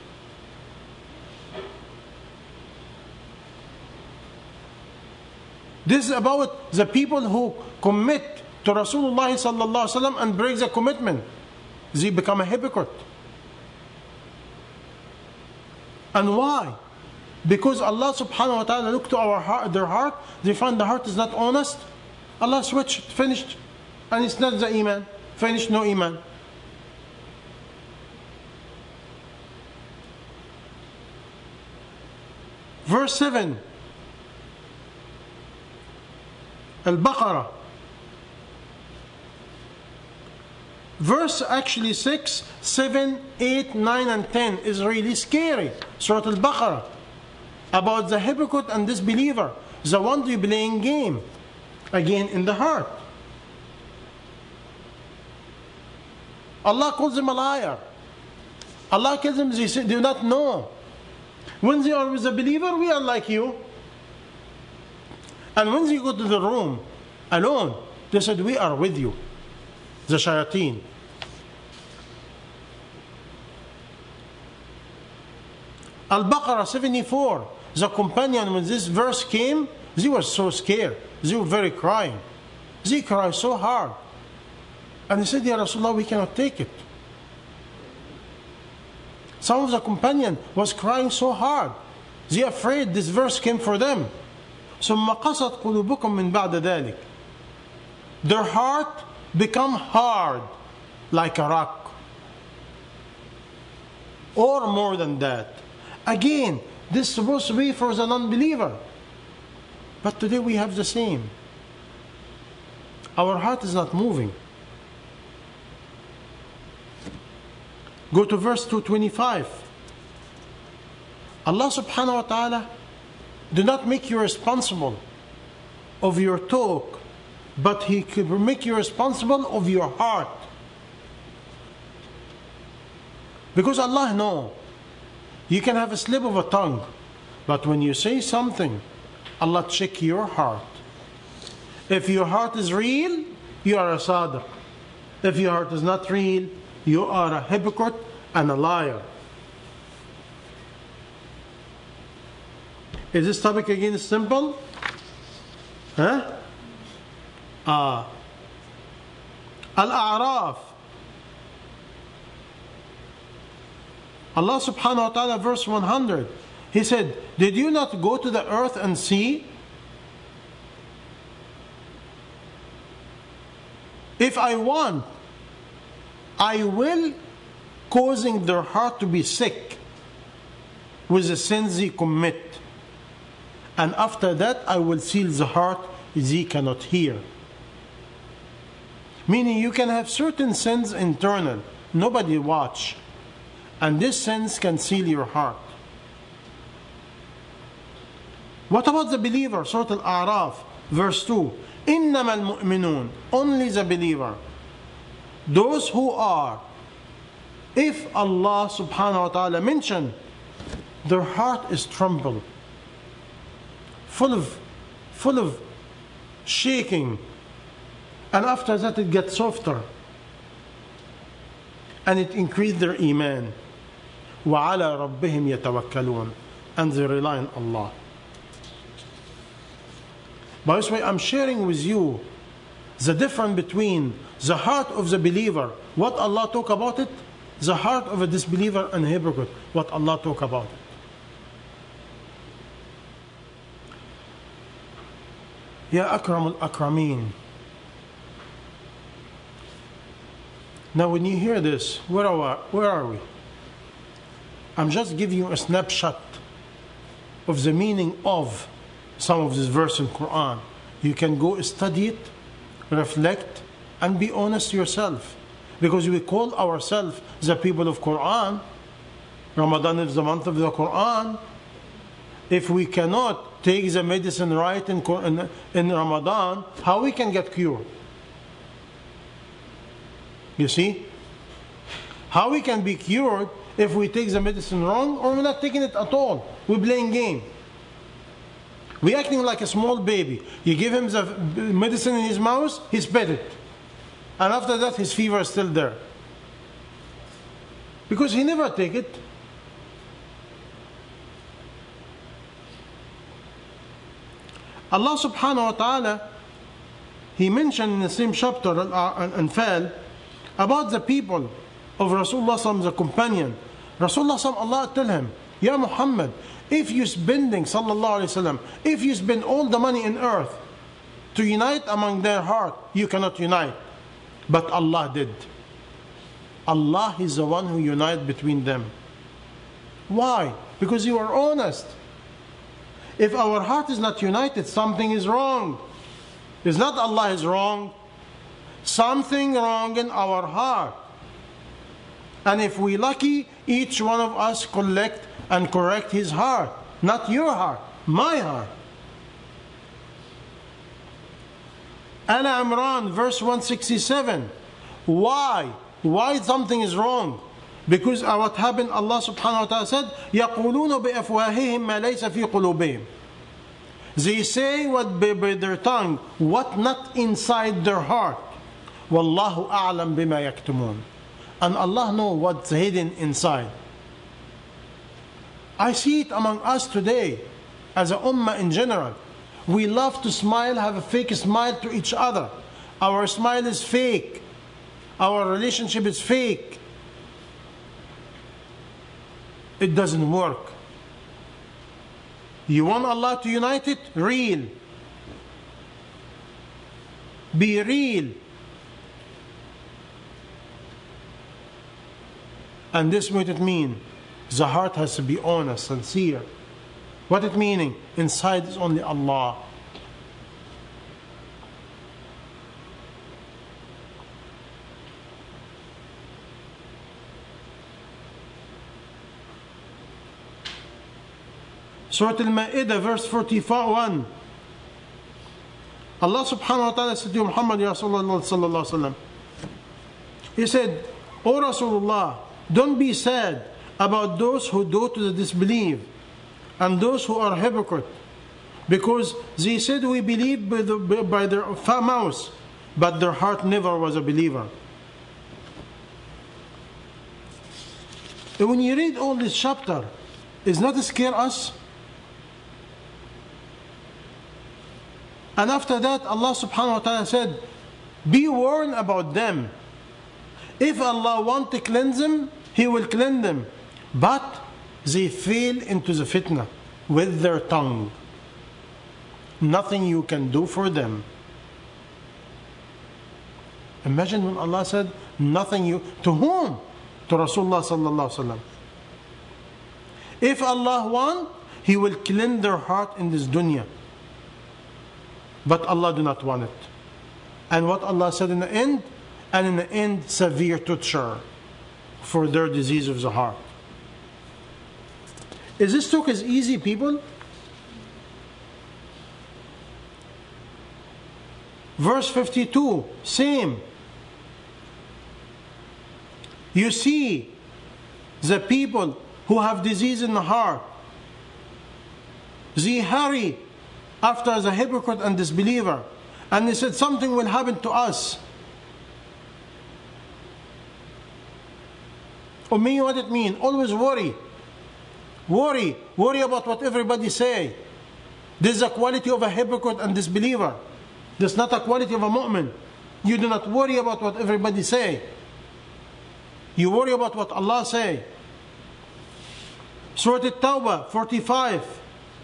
S1: This is about the people who commit to Rasulullah sallallahu alaihi wasallam and break the commitment. They become a hypocrite. And why? Because Allah subhanahu wa ta'ala looked to our heart, their heart, they find the heart is not honest. Allah switched, finished, and it's not the iman. Finished, no iman. Verse seven. Al-Baqarah. Verse actually six, seven, eight, nine and ten is really scary. Surah Al-Baqarah. About the hypocrite and disbeliever. The one who playing game. Again in the heart. Allah calls them a liar. Allah tells them they say, do not know. When they are with a believer, we are like you. And when they go to the room alone, they said, we are with you. The shayateen. Al-Baqarah seventy-four. The companion, when this verse came, they were so scared. They were very crying. They cried so hard. And he said, Ya Rasulullah, we cannot take it. Some of the companion was crying so hard. They afraid this verse came for them. ثم قست قلوبكم من بعد ذلك. Their heart become hard like a rock. Or more than that. Again, this is supposed to be for the non-believer. But today we have the same. Our heart is not moving. Go to verse two twenty-five. Allah subhanahu wa ta'ala do not make you responsible of your talk, but He could make you responsible of your heart. Because Allah knows. You can have a slip of a tongue, but when you say something, Allah check your heart. If your heart is real, you are a sadiq. If your heart is not real, you are a hypocrite and a liar. Is this topic again simple? Huh? Ah. Al-A'raf. Allah subhanahu wa ta'ala, verse one hundred. He said, did you not go to the earth and see? If I want, I will causing their heart to be sick with the sins they commit. And after that, I will seal the heart they cannot hear. Meaning you can have certain sins internal. Nobody watch. And this sins can seal your heart. What about the believer? Surah Al-A'raf, verse two. إِنَّمَا الْمُؤْمِنُونَ. Only the believer. Those who are, if Allah subhanahu wa ta'ala mention, their heart is trembled. Full of, full of shaking. And after that it gets softer. And it increased their iman. وَعَلَى رَبِّهِمْ يَتَوَكَّلُونَ. And they rely on Allah. By this way, I'm sharing with you the difference between the heart of the believer, what Allah talk about it, the heart of a disbeliever and hypocrite, what Allah talk about it. Ya Akram al-Akrameen. Now when you hear this, where are, where are we? I'm just giving you a snapshot of the meaning of some of this verse in Quran. You can go study it, reflect, and be honest yourself. Because we call ourselves the people of Quran. Ramadan is the month of the Quran. If we cannot take the medicine right in, in, in Ramadan, how we can get cured? You see? How we can be cured if we take the medicine wrong or we're not taking it at all? We're playing game. We're acting like a small baby. You give him the medicine in his mouth, he spit it. And after that, his fever is still there. Because he never take it. Allah subhanahu wa ta'ala, He mentioned in the same chapter, Al-Anfal, about the people of Rasulullah sallallahu, the companion. Rasulullah sallallahu, Allah tell him, Ya Muhammad, if you spending, sallallahu alayhi wasallam, if you spend all the money in earth to unite among their heart, you cannot unite. But Allah did. Allah is the one who united between them. Why? Because you are honest. If our heart is not united, something is wrong. It's not Allah is wrong. Something wrong in our heart. And if we lucky, each one of us collect and correct his heart. Not your heart, my heart. Al-Imran verse one sixty-seven. Why? Why something is wrong? Because uh, what happened, Allah subhanahu wa ta'ala said, يَقُولُونَ بِأَفْوَاهِهِمْ مَا لَيْسَ فِي قُلُوبِهِمْ. They say what by, by their tongue, what not inside their heart. وَاللَّهُ أَعْلَمْ بِمَا يَكْتُمُونَ. And Allah knows what's hidden inside. I see it among us today, as a ummah in general. We love to smile, have a fake smile to each other. Our smile is fake. Our relationship is fake. It doesn't work. You want Allah to unite it? Real. Be real. And this what it means. The heart has to be honest, sincere. What it meaning? Inside is only Allah. Surah Al-Ma'idah verse forty-one. Allah subhanahu wa ta'ala said to Muhammad Ya Rasulullah sallallahu alaihi wasallam. He said, O Rasulullah, don't be sad about those who do to the disbelief and those who are hypocrite, because they said we believe by, the, by their mouth, but their heart never was a believer. And when you read all this chapter, does not scare us? And after that, Allah subhanahu wa ta'ala said, be warned about them. If Allah want to cleanse them, He will cleanse them. But they fell into the fitna with their tongue. Nothing you can do for them. Imagine when Allah said, nothing you... To whom? To Rasulullah sallallahu alaihi wasallam. If Allah want, He will cleanse their heart in this dunya. But Allah do not want it. And what Allah said in the end, and in the end, severe torture for their disease of the heart. Is this talk as easy, people? Verse fifty-two, same. You see the people who have disease in the heart, they hurry after the hypocrite and disbeliever, and they said something will happen to us. For me, what it mean? Always worry. Worry. Worry about what everybody say. This is a quality of a hypocrite and disbeliever. This is not a quality of a mu'min. You do not worry about what everybody say. You worry about what Allah say. Surah At-Tawbah forty-five.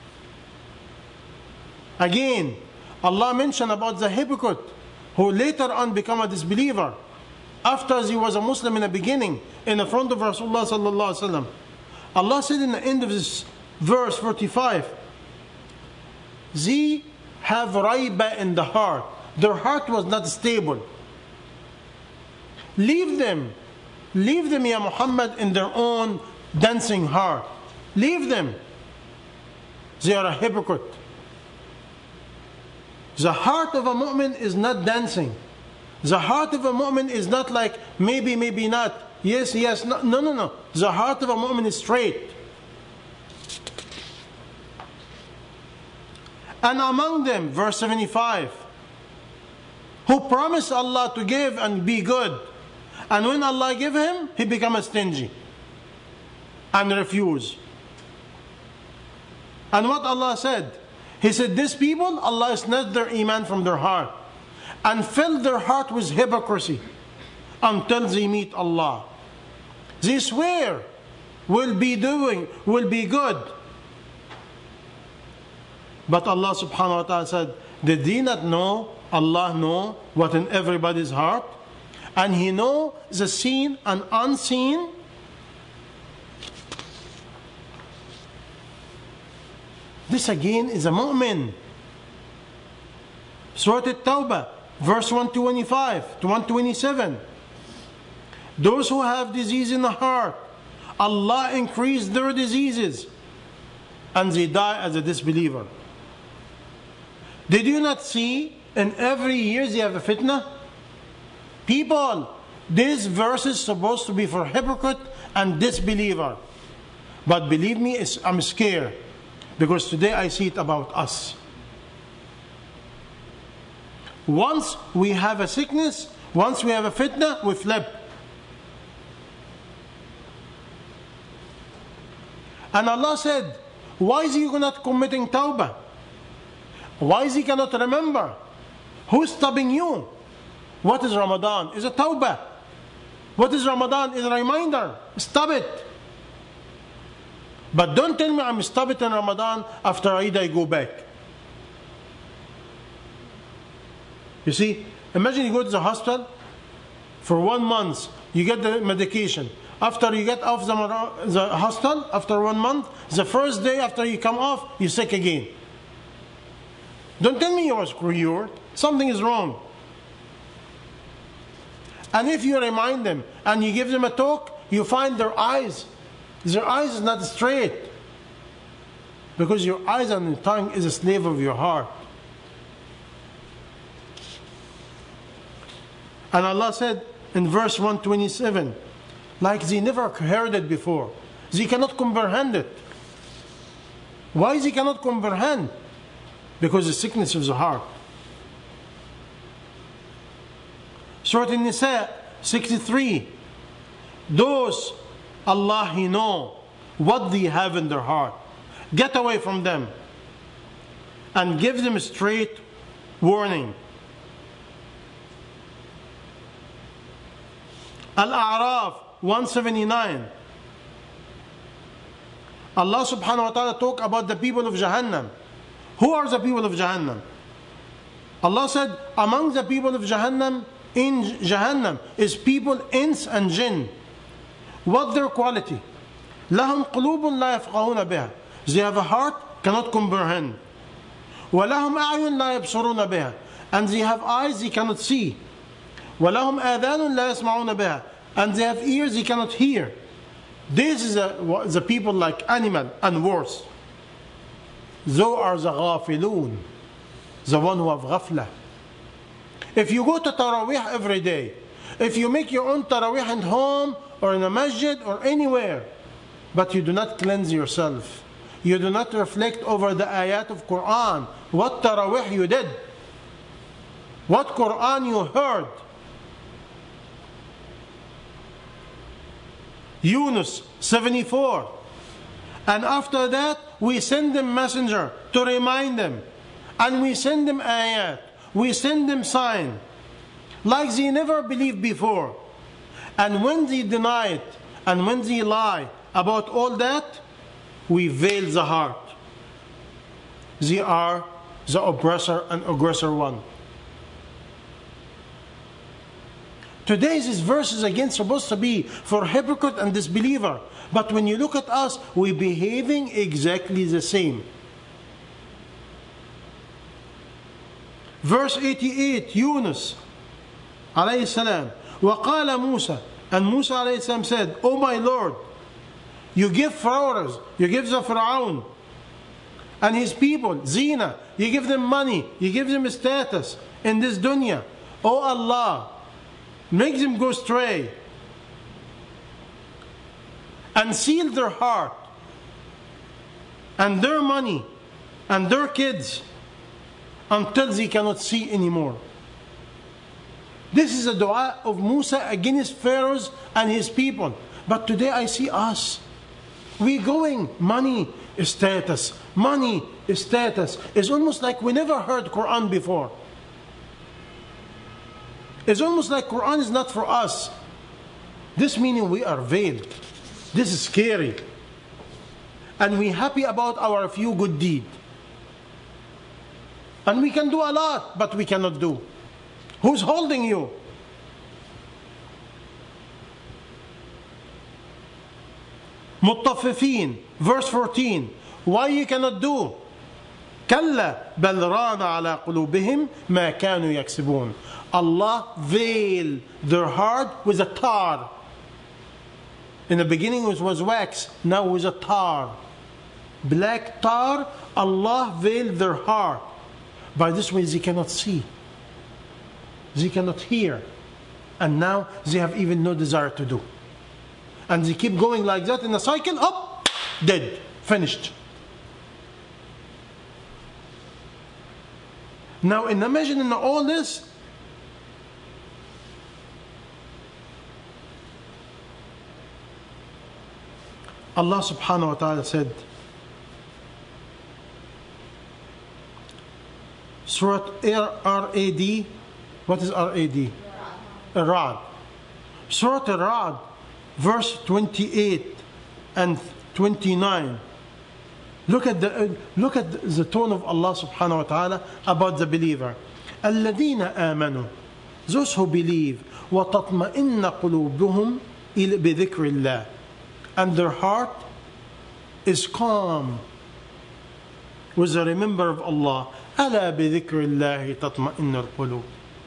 S1: Again, Allah mentioned about the hypocrite who later on become a disbeliever after he was a Muslim in the beginning in the front of Rasulullah sallallahu alaihi wasallam. Allah said in the end of this verse forty-five, they have raiba in the heart. Their heart was not stable. Leave them. Leave them, Ya Muhammad, in their own dancing heart. Leave them. They are a hypocrite. The heart of a mu'min is not dancing. The heart of a mu'min is not like maybe, maybe not. Yes, yes, no, no, no. no. The heart of a mu'min is straight. And among them, verse seventy-five, who promised Allah to give and be good. And when Allah give him, he become stingy and refuse. And what Allah said? He said, these people, Allah snatched their iman from their heart and filled their heart with hypocrisy until they meet Allah. They swear will be doing, will be good. But Allah subhanahu wa ta'ala said, did they not know? Allah know what in everybody's heart? And He know the seen and unseen? This again is a mu'min. Surah At-Tawbah, verse one twenty-five to one twenty-seven. Those who have disease in the heart, Allah increased their diseases, and they die as a disbeliever. Did you not see in every year they have a fitna? People, this verse is supposed to be for hypocrite and disbeliever. But believe me, I'm scared. Because today I see it about us. Once we have a sickness, once we have a fitna, we flip. And Allah said, why is he not committing tawbah? Why is he cannot remember? Who's stopping you? What is Ramadan? Is a tawbah. What is Ramadan? Is a reminder. Stop it. But don't tell me I'm stop it in Ramadan, after Eid I go back. You see, imagine you go to the hospital for one month, you get the medication. After you get off the, the hospital, after one month, the first day after you come off, you're sick again. Don't tell me you was cured. Something is wrong. And if you remind them and you give them a talk, you find their eyes. Their eyes is not straight. Because your eyes and your tongue is a slave of your heart. And Allah said in verse one twenty-seven, like they never heard it before. They cannot comprehend it. Why they cannot comprehend? Because the sickness of the heart. Surah An-Nisa sixty-three. Those Allah He know what they have in their heart. Get away from them and give them a straight warning. Al-A'raf one seventy-nine. Allah subhanahu wa ta'ala talk about the people of Jahannam. Who are the people of Jahannam? Allah said, among the people of Jahannam, in Jahannam is people, ins and jinn. What their quality? لهم قلوب لا يفقهون بها. They have a heart, cannot comprehend. ولهم أعين لا يبصرون بها. And they have eyes, they cannot see. ولهم آذان لا يسمعون بها. And they have ears, they cannot hear. This is a, the people like animal and worse. Those are the غافلون, the one who have غفلة. If you go to Taraweeh every day, if you make your own Taraweeh at home or in a masjid or anywhere, but you do not cleanse yourself, you do not reflect over the ayat of Quran, what Taraweeh you did, what Quran you heard. Yunus seventy-four. And after that, we send them messenger to remind them. And we send them ayat. We send them sign. Like they never believed before. And when they deny it, and when they lie about all that, we veil the heart. They are the oppressor and aggressor one. Today's verse is again supposed to be for hypocrite and disbeliever. But when you look at us, we're behaving exactly the same. Verse eighty-eight, Yunus alayhi salam. وَقَالَ Musa. And Musa alayhi salam said, "Oh my Lord, you give flowers, you give the Fir'aun and his people, zina, you give them money, you give them status in this dunya. Oh Allah, make them go astray and seal their heart and their money and their kids until they cannot see anymore." This is a dua of Musa against Pharaoh and his people. But today I see us. We going, money is status. Money is status. It's almost like we never heard Quran before. It's almost like Quran is not for us. This meaning we are veiled. This is scary. And we happy about our few good deeds. And we can do a lot, but we cannot do. Who's holding you? Muttaffifin, verse fourteen. Why you cannot do? كلا بل ران على قلوبهم ما كانوا يكسبون. Allah veiled their heart with a tar. In the beginning it was wax, now it was a tar. Black tar, Allah veiled their heart. By this way they cannot see. They cannot hear. And now they have even no desire to do. And they keep going like that in a cycle, up, dead, finished. Now imagine in all this, Allah subhanahu wa ta'ala said, Surah R A D, what is R A D? Ar-Ra'd. Surah Ar-Ra'd, verse twenty-eight and twenty-nine. Look at the uh, look at the tone of Allah subhanahu wa ta'ala about the believer. الَّذِينَ آمَنُوا, those who believe, وَتَطْمَئِنَّ قُلُوبُهُمْ بِذِكْرِ اللَّهِ, and their heart is calm with the remember of Allah. أَلَا بِذِكْرِ اللَّهِ تَطْمَئِنُّ الْقُلُوبِ.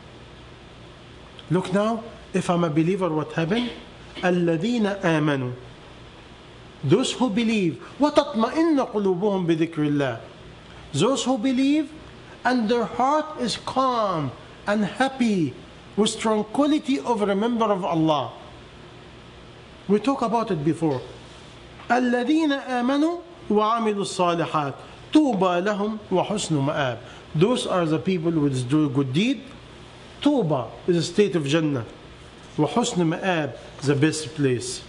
S1: Look now, if I'm a believer, what happened? الَّذِينَ آمَنُوا, those who believe, وَتَطْمَئِنَّ قُلُوبُهُمْ بِذِكْرِ اللَّهِ, those who believe and their heart is calm and happy with tranquility of remember of Allah. We talked about it before. الَّذِينَ آمَنُوا وَعَمِلُوا الصَّالِحَاتِ طُوبَى لَهُمْ وَحُسْنُ مَآبٍ. Those are the people which do good deed. Tuba is a state of Jannah. وَحُسْنُ مَآبٍ, the best place.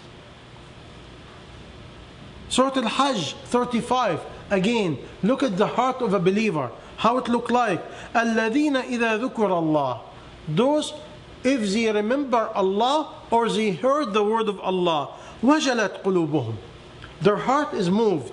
S1: Surah Al-Hajj thirty-five. Again, look at the heart of a believer. How it look like. الَّذِينَ إِذَا ذُكُرَ اللَّهِ, those if they remember Allah or they heard the word of Allah, وَجَلَتْ قُلُوبُهُمْ, their heart is moved.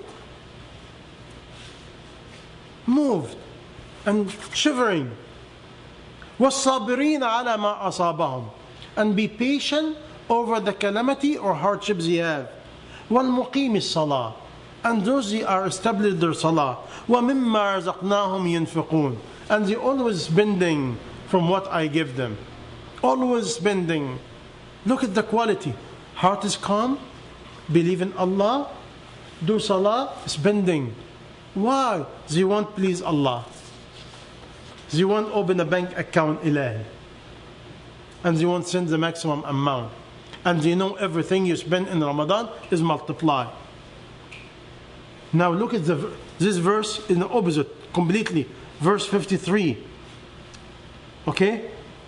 S1: Moved and shivering. وَالصَّابِرِينَ عَلَى مَا أَصَابَهُمْ, and be patient over the calamity or hardships they have. وَالْمُقِيمِ الصَّلَاةِ, and those they are established their salah. وَمِمَّا رَزَقْنَاهُمْ يُنْفِقُونَ, and they always spending from what I give them. Always spending. Look at the quality. Heart is calm, believe in Allah, do salah, spending. Why? They want please Allah. They want open a bank account ilahi. And they want send the maximum amount. And they know everything you spend in Ramadan is multiplied. Now look at the, this verse in the opposite completely. Verse fifty-three. Okay?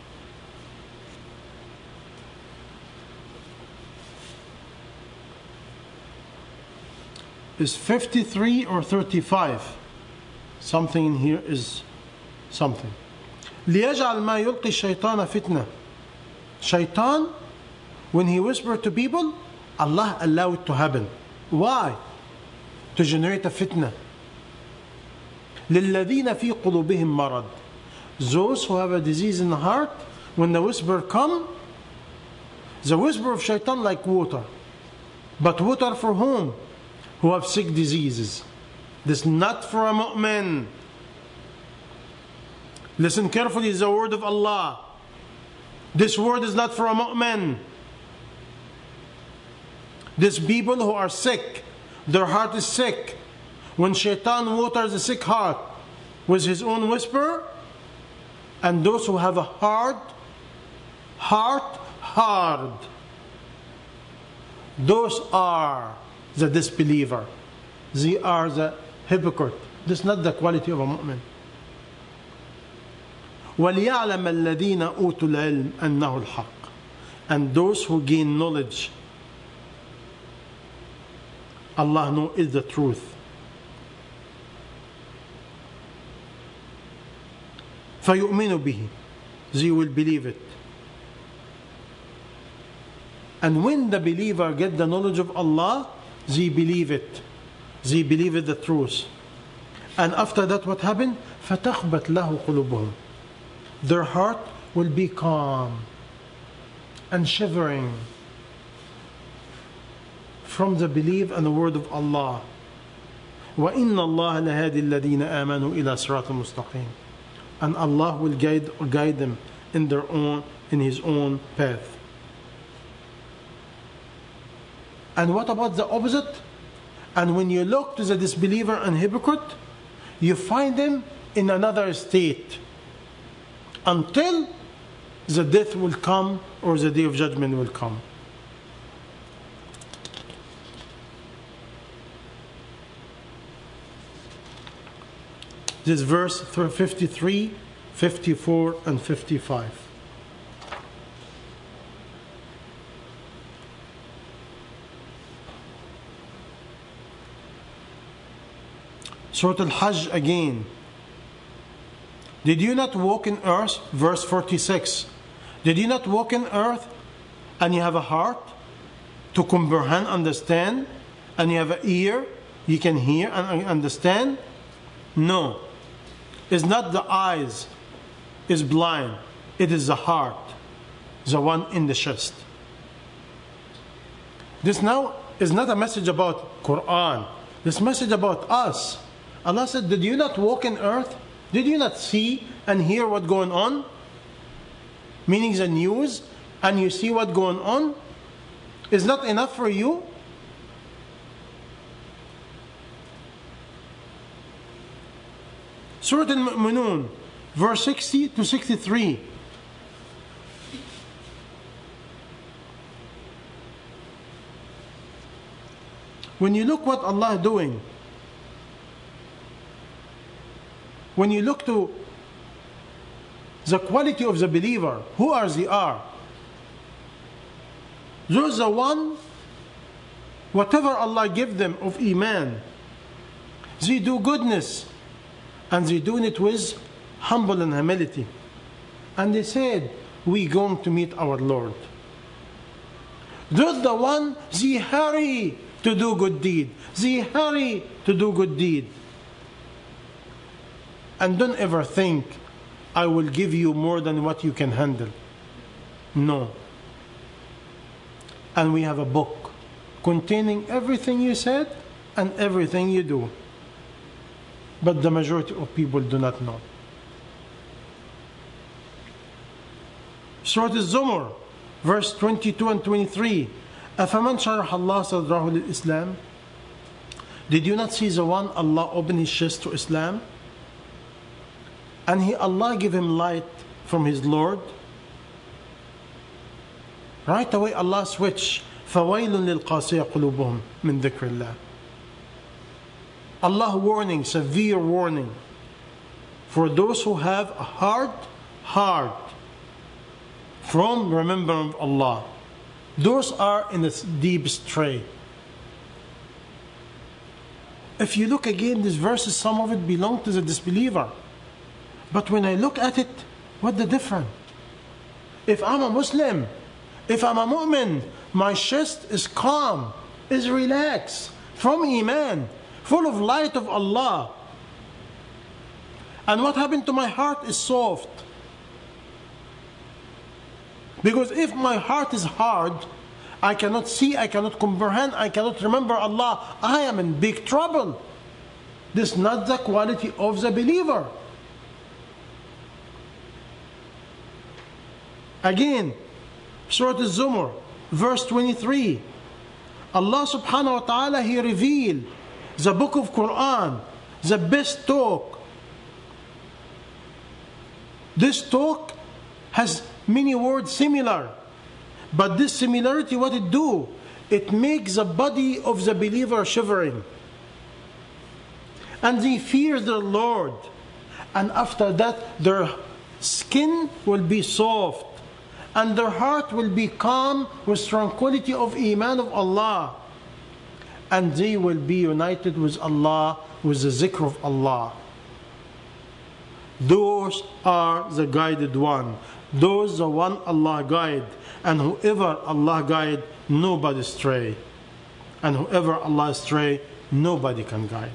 S1: Is fifty-three or thirty-five? Something in here is something. لِيَجْعَلْ مَا يُلْقِي الشَّيْطَانَ فِتْنَةً. Shaitan, when he whispered to people, Allah allowed it to happen. Why? To generate a fitna. لِلَّذِينَ فِي قُلُوبِهِمْ مَرَضٍ, those who have a disease in the heart, when the whisper come, the whisper of shaitan like water. But water for whom? Who have sick diseases. This is not for a mu'min. Listen carefully, the word of Allah. This word is not for a mu'min. These people who are sick, their heart is sick. When shaitan waters the sick heart with his own whisper, and those who have a hard heart, hard, those are the disbeliever. They are the hypocrite. This is not the quality of a mu'min. وَلِيَعْلَمَ الَّذِينَ أُوتُوا الْعِلْمَ أَنَّهُ الْحَقِّ. And those who gain knowledge, Allah knows is the truth. فَيُؤْمِنُ بِهِ. They will believe it. And when the believer get the knowledge of Allah, they believe it. They believe it the truth. And after that what happened? فَتَخْبَتْ لَهُ قُلُوبُهُمْ. Their heart will be calm and shivering from the belief and the word of Allah. وَإِنَّ اللَّهَ لَهَادِي الَّذِينَ آمَنُوا إِلَى صِرَاطٍ مُسْتَقِيمٍ. And Allah will guide guide them in their own in His own path. And what about the opposite? And when you look to the disbeliever and hypocrite, you find them in another state until the death will come or the day of judgment will come. This verse fifty-three, fifty-four, and fifty-five. Surah Al-Hajj again. Did you not walk in earth? Verse forty-six. Did you not walk in earth and you have a heart to comprehend, understand, and you have an ear, you can hear and understand? No. It's not the eyes is blind. It is the heart, the one in the chest. This now is not a message about Quran. This message about us. Allah said, did you not walk in earth? Did you not see and hear what's going on? Meaning the news, and you see what's going on? Is not enough for you? Surah Al-Mu'minun, verse sixty to sixty-three. When you look what Allah is doing, when you look to the quality of the believer, who are they are? Those the one, whatever Allah give them of Iman, they do goodness, and they doing it with humble and humility. And they said, we going to meet our Lord. Those the one, they hurry to do good deed. They hurry to do good deed. And don't ever think, I will give you more than what you can handle. No. And we have a book containing everything you said and everything you do. But the majority of people do not know. Surah Al-Zumar, verse twenty-two and twenty-three. أَفَمَنْ شَرَحَ اللَّهُ صَدْرَهُ لِلْإِسْلَامِ. Did you not see the one Allah opened his chest to Islam? And he, Allah give him light from his Lord. Right away Allah switch. فَوَيْلٌ لِلْقَاسِيَ قُلُوبُهُمْ مِنْ ذِكْرِ اللَّهِ. Allah warning, severe warning for those who have a hard heart from remembering Allah. Those are in a deep stray. If you look again, these verses, some of it belong to the disbeliever. But when I look at it, what the difference? If I'm a Muslim, if I'm a mu'min, my chest is calm, is relaxed, from Iman, full of light of Allah. And what happened to my heart is soft. Because if my heart is hard, I cannot see, I cannot comprehend, I cannot remember Allah, I am in big trouble. This is not the quality of the believer. Again, Surah Al-Zumar, verse twenty-three. Allah subhanahu wa ta'ala, He revealed the book of Quran, the best talk. This talk has many words similar, but this similarity, what it do? It makes the body of the believer shivering, and they fear their Lord, and after that their skin will be soft, and their heart will be calm with tranquility of Iman of Allah. And they will be united with Allah, with the zikr of Allah. Those are the guided one. Those the one Allah guide. And whoever Allah guide, nobody stray. And whoever Allah stray, nobody can guide.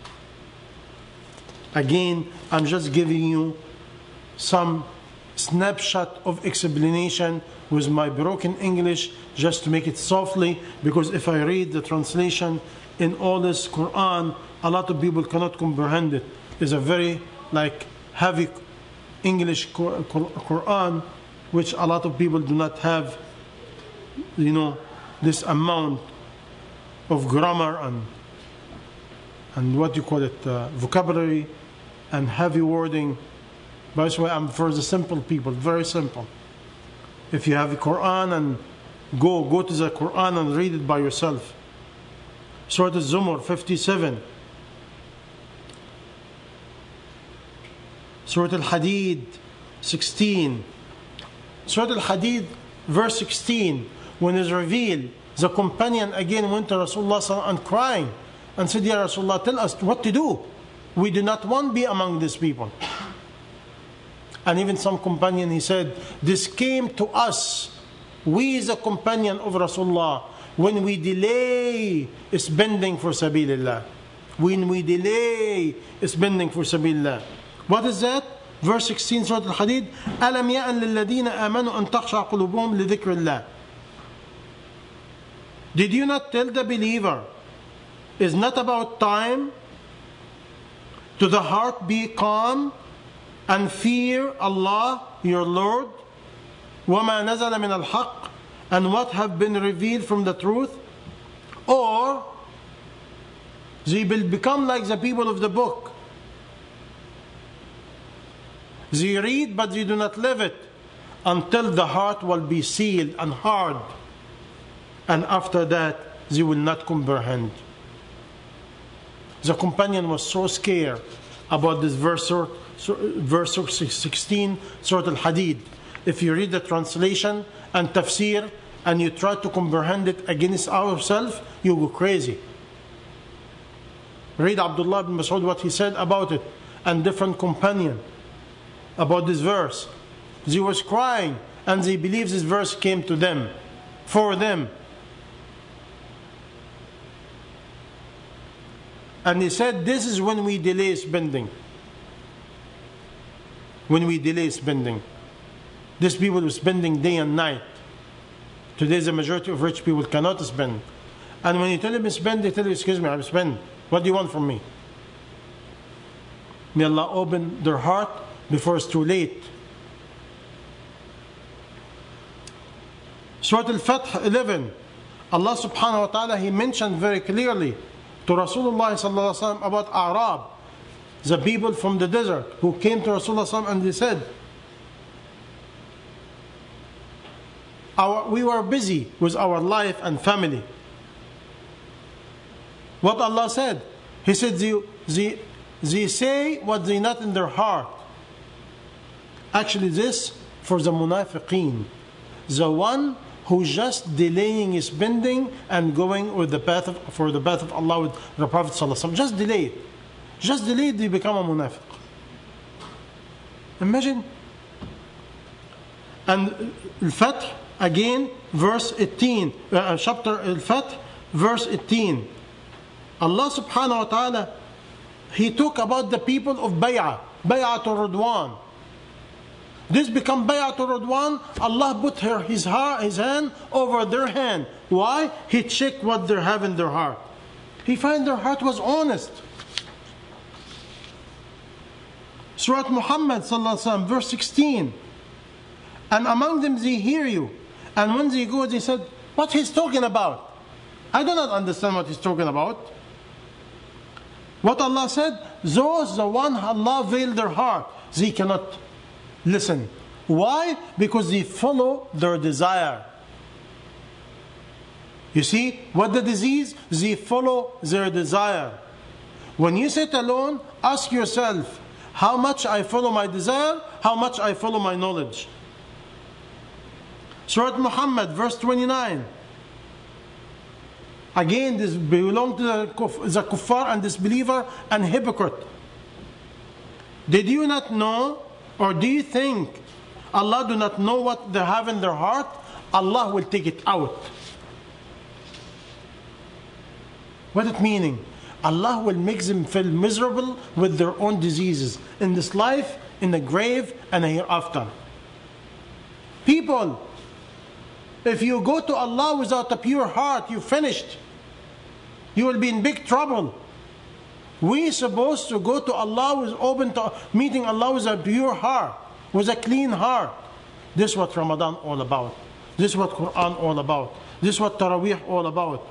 S1: Again, I'm just giving you some snapshot of explanation with my broken English, just to make it softly, because if I read the translation in all this Quran, a lot of people cannot comprehend it. It's a very like heavy English Quran, which a lot of people do not have, you know, this amount of grammar and and what you call it, uh, vocabulary and heavy wording. By the way, I'm for the simple people, very simple. If you have the Quran, and go go to the Quran and read it by yourself. Surah Al-Zumar fifty-seven. Surah Al-Hadid sixteen. Surah Al-Hadid verse sixteen, when it's revealed, the companion again went to Rasulullah and crying and said, Ya Rasulullah, tell us what to do. We do not want to be among these people. And even some companion, he said, this came to us, we the companion of Rasulullah, when we delay spending for sabilillah. When we delay spending for sabilillah. What is that? Verse sixteen, Surah Al-Hadid. أَلَمْ يَأْنِ لِلَّذِينَ آمَنُوا أَن تَخْشَعَ قُلُوبُهُمْ لِذِكْرِ اللَّهِ. Did you not tell the believer, it's not about time to the heart be calm and fear Allah, your Lord, وَمَا نَزَلَ مِنَ الْحَقِّ, and what have been revealed from the truth? Or they will become like the people of the book. They read, but they do not live it, until the heart will be sealed and hard. And after that, they will not comprehend. The companion was so scared about this verse, verse sixteen, Surah Al-Hadid. If you read the translation and tafsir, and you try to comprehend it against ourselves, you go crazy. Read Abdullah ibn Mas'ud, what he said about it, and different companion about this verse. They was crying, and they believe this verse came to them, for them. And he said, this is when we delay spending. When we delay spending. These people are spending day and night. Today the majority of rich people cannot spend. And when you tell them to spend, they tell you, excuse me, I'll spend. What do you want from me? May Allah open their heart before it's too late. Surah Al-Fath eleven. Allah subhanahu wa ta'ala, He mentioned very clearly to Rasulullah sallallahu alaihi wasallam about Arab, the people from the desert who came to Rasulullah sallallahu alaihi wasallam, and they said, our, we were busy with our life and family. What Allah said? He said, they, they, they say what they not in their heart. Actually, this for the munafiqeen, the one who just delaying spending and going with the path of, for the path of Allah with the Prophet sallallahu alaihi wasallam. Just delay it. Just delay it, they become a munafiq. Imagine. And Al-Fath again, verse eighteen, uh, chapter Al-Fath, verse eighteen. Allah subhanahu wa ta'ala, He talk about the people of Bay'ah, Bay'atul Ridwan. This become Bay'atul Ridwan. Allah put her, his, heart, his hand over their hand. Why? He checked what they have in their heart. He find their heart was honest. Surah Muhammad sallallahu alaihi wasallam, verse sixteen. And among them they hear you. And when they go, they said, what he's talking about? I do not understand what he's talking about. What Allah said, those the one Allah veiled their heart, they cannot listen. Why? Because they follow their desire. You see, what the disease? They follow their desire. When you sit alone, ask yourself, How much I follow my desire, how much I follow my knowledge. Surah Muhammad, verse twenty-nine. Again, this belongs to the, the kuffar and disbeliever and hypocrite. Did you not know, or do you think Allah do not know what they have in their heart? Allah will take it out. What it meaning? Allah will make them feel miserable with their own diseases in this life, in the grave, and hereafter. People, if you go to Allah without a pure heart, you finished. You will be in big trouble. We supposed to go to Allah with open to meeting Allah with a pure heart, with a clean heart. This is what Ramadan all about. This is what Quran all about. This is what Taraweeh all about.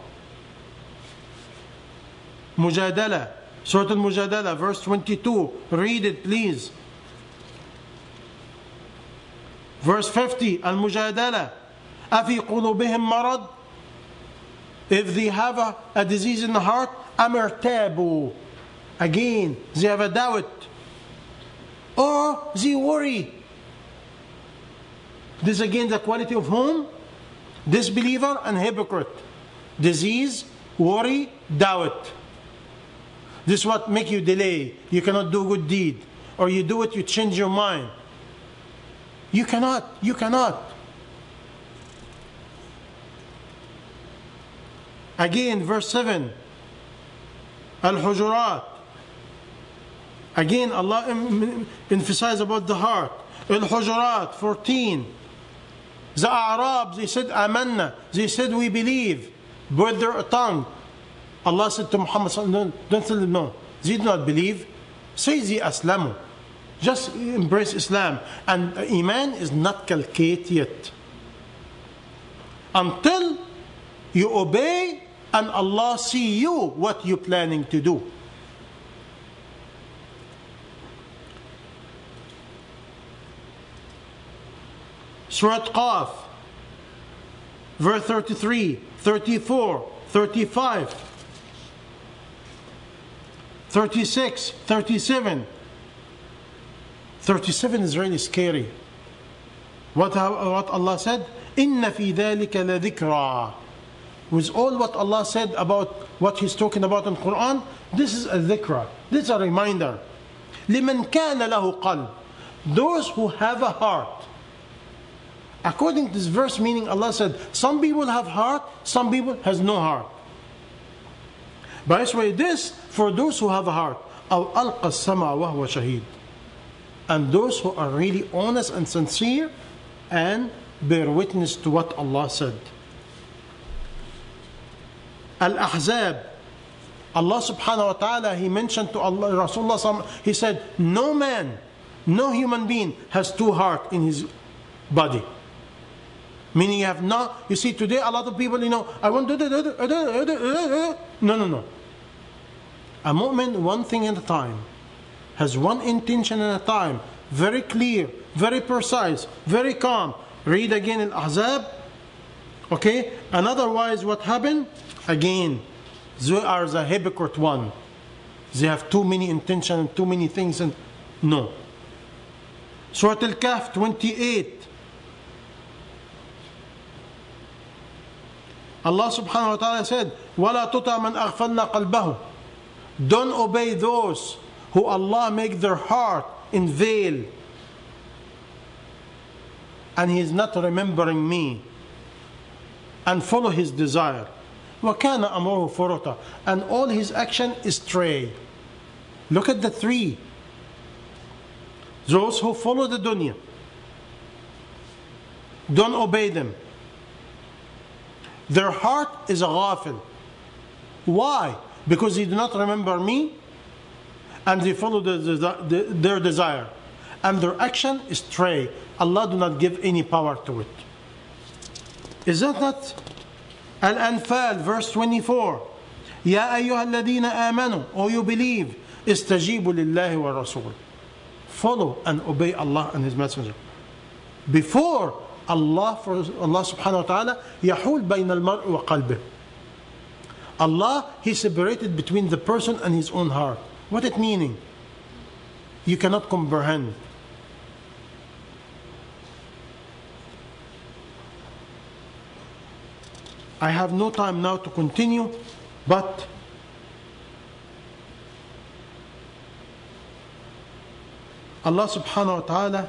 S1: Mujadala, Surah Al-Mujadala, verse twenty-two. Read it, please. Verse fifty, Al-Mujadala. أَفِي قُلُوبِهِمْ مَرَضٍ. If they have a, a disease in the heart, أَمَرْتَابُوا. Again, they have a doubt. Or they worry. This again the quality of whom? Disbeliever and hypocrite. Disease, worry, doubt. This is what make you delay. You cannot do good deed. Or you do it, you change your mind. You cannot. You cannot. Again, verse seven. Al-Hujurat. Again, Allah emphasizes about the heart. Al-Hujurat, fourteen. The A'rab, they said, Amanna. They said, we believe. With their tongue. Allah said to Muhammad, don't tell them no. They do not believe. Say they Aslamu. Just embrace Islam. And Iman is not calculated yet. Until you obey and Allah see you what you're planning to do. Surah Qaf, verse thirty-three, thirty-four, thirty-five, thirty-six, thirty-seven. thirty-seven is really scary. What, what Allah said? Inna fi dhalika la dhikra. With all what Allah said about what He's talking about in Quran, this is a dhikra. This is a reminder. لِمَنْ كَانَ لَهُ قَلْبٍ. Those who have a heart. According to this verse, meaning Allah said, some people have heart, some people has no heart. By this way, this for those who have a heart. أَوْ أَلْقَى السَّمْعَ وَهُوَ شَهِيدٌ. And those who are really honest and sincere and bear witness to what Allah said. Al-Ahzab. Allah subhanahu wa ta'ala, He mentioned to Allah, Rasulullah, He said, no man, no human being has two hearts in his body. Meaning you have not, you see today a lot of people, you know, I want to do, do, do, do, do, do. No, no, no. A mu'min, one thing at a time, has one intention at a time, very clear, very precise, very calm. Read again Al-Ahzab. Okay? And otherwise what happened? Again, they are the hypocrite one. They have too many intentions and too many things. And no. Surah Al-Kahf twenty-eight. Allah subhanahu wa ta'ala said, وَلَا تُطَعْ مَنْ أَغْفَلْنَا قَلْبَهُ. Don't obey those who Allah make their heart in veil. And He is not remembering me. And follow his desire. وَكَانَ أَمْرُهُ فُرُطًا. And all his action is stray. Look at the three. Those who follow the dunya. Don't obey them. Their heart is a ghafil. Why? Because they do not remember me and they follow the, the, the, their desire. And their action is stray. Allah do not give any power to it. Is that not? Al-Anfal, verse twenty-four. Ya ayyuha alladhina amanu, O you believe, istajibu lillahi wa rasul. Follow and obey Allah and His Messenger. Before Allah, for Allah subhanahu wa ta'ala, yahul bayna al-mar'i wa qalbih. Allah, He separated between the person and his own heart. What it meaning? you cannot comprehend. I have no time now to continue, but Allah subhanahu wa ta'ala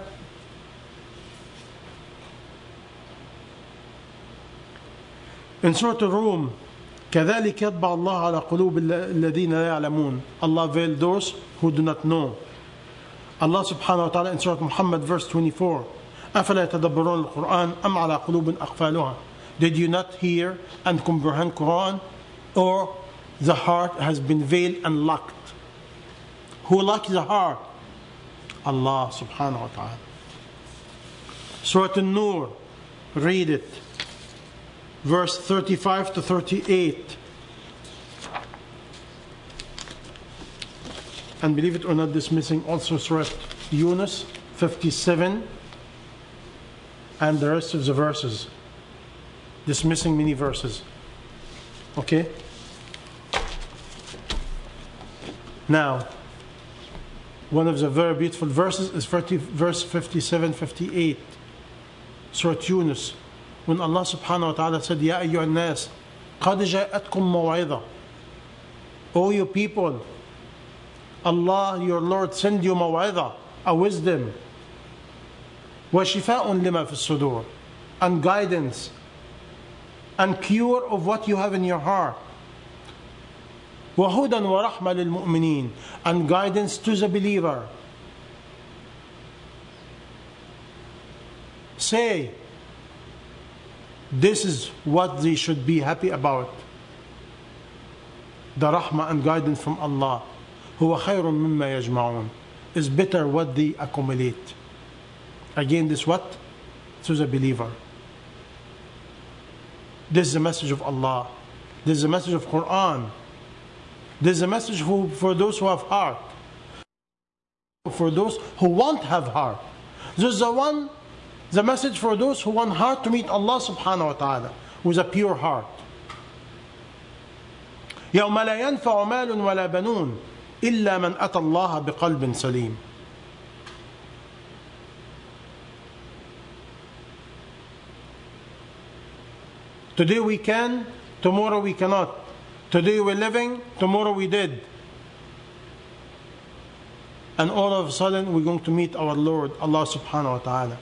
S1: in Surah Al-Rum, كذلك يطبع الله على قلوب الذين لا يعلمون. Allah veil those who do not know. Allah subhanahu wa ta'ala in Surah Muhammad verse twenty-four, أفلا يتدبرون القرآن أم على قلوب أقفالها. Did you not hear and comprehend Quran, or the heart has been veiled and locked? Who locked the heart? Allah subhanahu wa ta'ala. Surah An-Nur, read it, verse thirty-five to thirty-eight. And believe it or not, dismissing also Surah Yunus fifty-seven and the rest of the verses, dismissing many verses. Okay? Now, one of the very beautiful verses is verse fifty-seven fifty-eight, Surah Yunus, when Allah subhanahu wa ta'ala said, Ya ayyuhan nas, qad ja'atkum maw'idha. O you people, Allah your Lord send you maw'idha, a wisdom, wa shifa'un lima fi sudur, and guidance and cure of what you have in your heart, wa hudan wa rahma lil mu'minin, and guidance to the believer. Say, this is what they should be happy about. The rahmah and guidance from Allah, huwa khayrun mimma yajma'un, is better what they accumulate. Again, this what? To the believer. This is the message of Allah. This is the message of Quran. This is a message for, for those who have heart. For those who won't have heart. This is the one, the message for those who want heart to meet Allah subhanahu wa ta'ala with a pure heart. يوم لا ينفع مال ولا بنون إلا من أتى الله بقلب سليم. Today we can, tomorrow we cannot. Today we're living, tomorrow we did. And all of a sudden we're going to meet our Lord, Allah subhanahu wa ta'ala.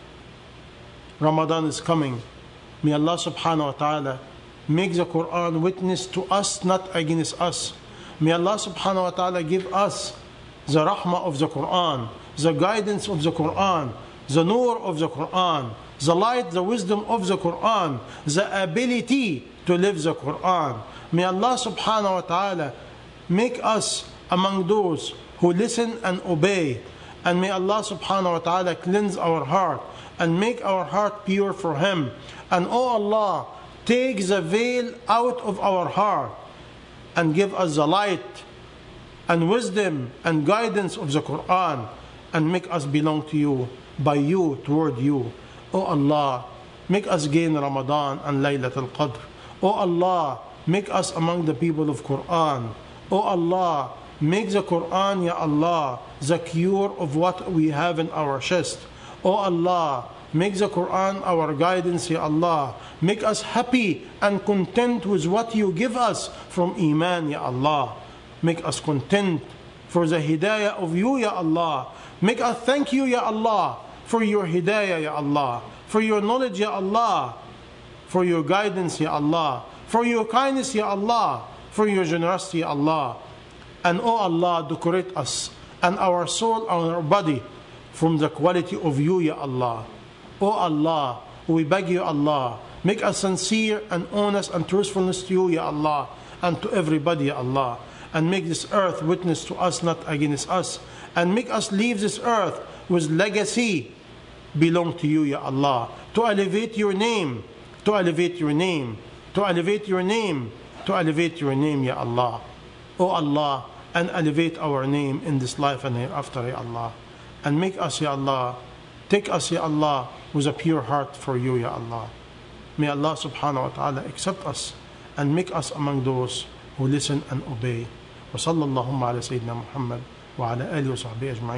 S1: Ramadan is coming. May Allah subhanahu wa ta'ala make the Quran witness to us, not against us. May Allah subhanahu wa ta'ala give us the rahmah of the Quran, the guidance of the Quran, the nur of the Quran, the light, the wisdom of the Quran, the ability to live the Quran. May Allah subhanahu wa ta'ala make us among those who listen and obey. And may Allah subhanahu wa ta'ala cleanse our heart and make our heart pure for Him. And oh Allah, take the veil out of our heart and give us the light and wisdom and guidance of the Quran, and make us belong to you, by you, toward you. Oh Allah, make us gain Ramadan and Laylatul Qadr. Oh Allah, make us among the people of Quran. Oh Allah, make the Quran, Ya Allah, the cure of what we have in our chest. Oh Allah, make the Quran our guidance, Ya Allah. Make us happy and content with what you give us from Iman, Ya Allah. Make us content for the hidayah of you, Ya Allah. Make us thank you, Ya Allah, for your hidayah, Ya Allah, for your knowledge, Ya Allah, for your guidance, Ya Allah, for your kindness, Ya Allah, for your generosity, Ya Allah. And oh Allah, decorate us and our soul and our body from the quality of you, Ya Allah. Oh Allah, we beg you, Allah, make us sincere and honest and truthfulness to you, Ya Allah, and to everybody, Ya Allah. And make this earth witness to us, not against us. And make us leave this earth with legacy belong to you, Ya Allah. To elevate your name, to elevate your name, to elevate your name, to elevate your name, Ya Allah. Oh Allah, and elevate our name in this life and hereafter, Ya Allah. And make us, Ya Allah, take us, Ya Allah, with a pure heart for you, Ya Allah. May Allah subhanahu wa ta'ala accept us and make us among those who listen and obey. وصلى اللهم على سيدنا محمد وعلى آله وصحبه أجمعين.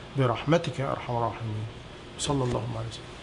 S1: برحمتك يا أرحم الراحمين. صلى الله عليه وسلم.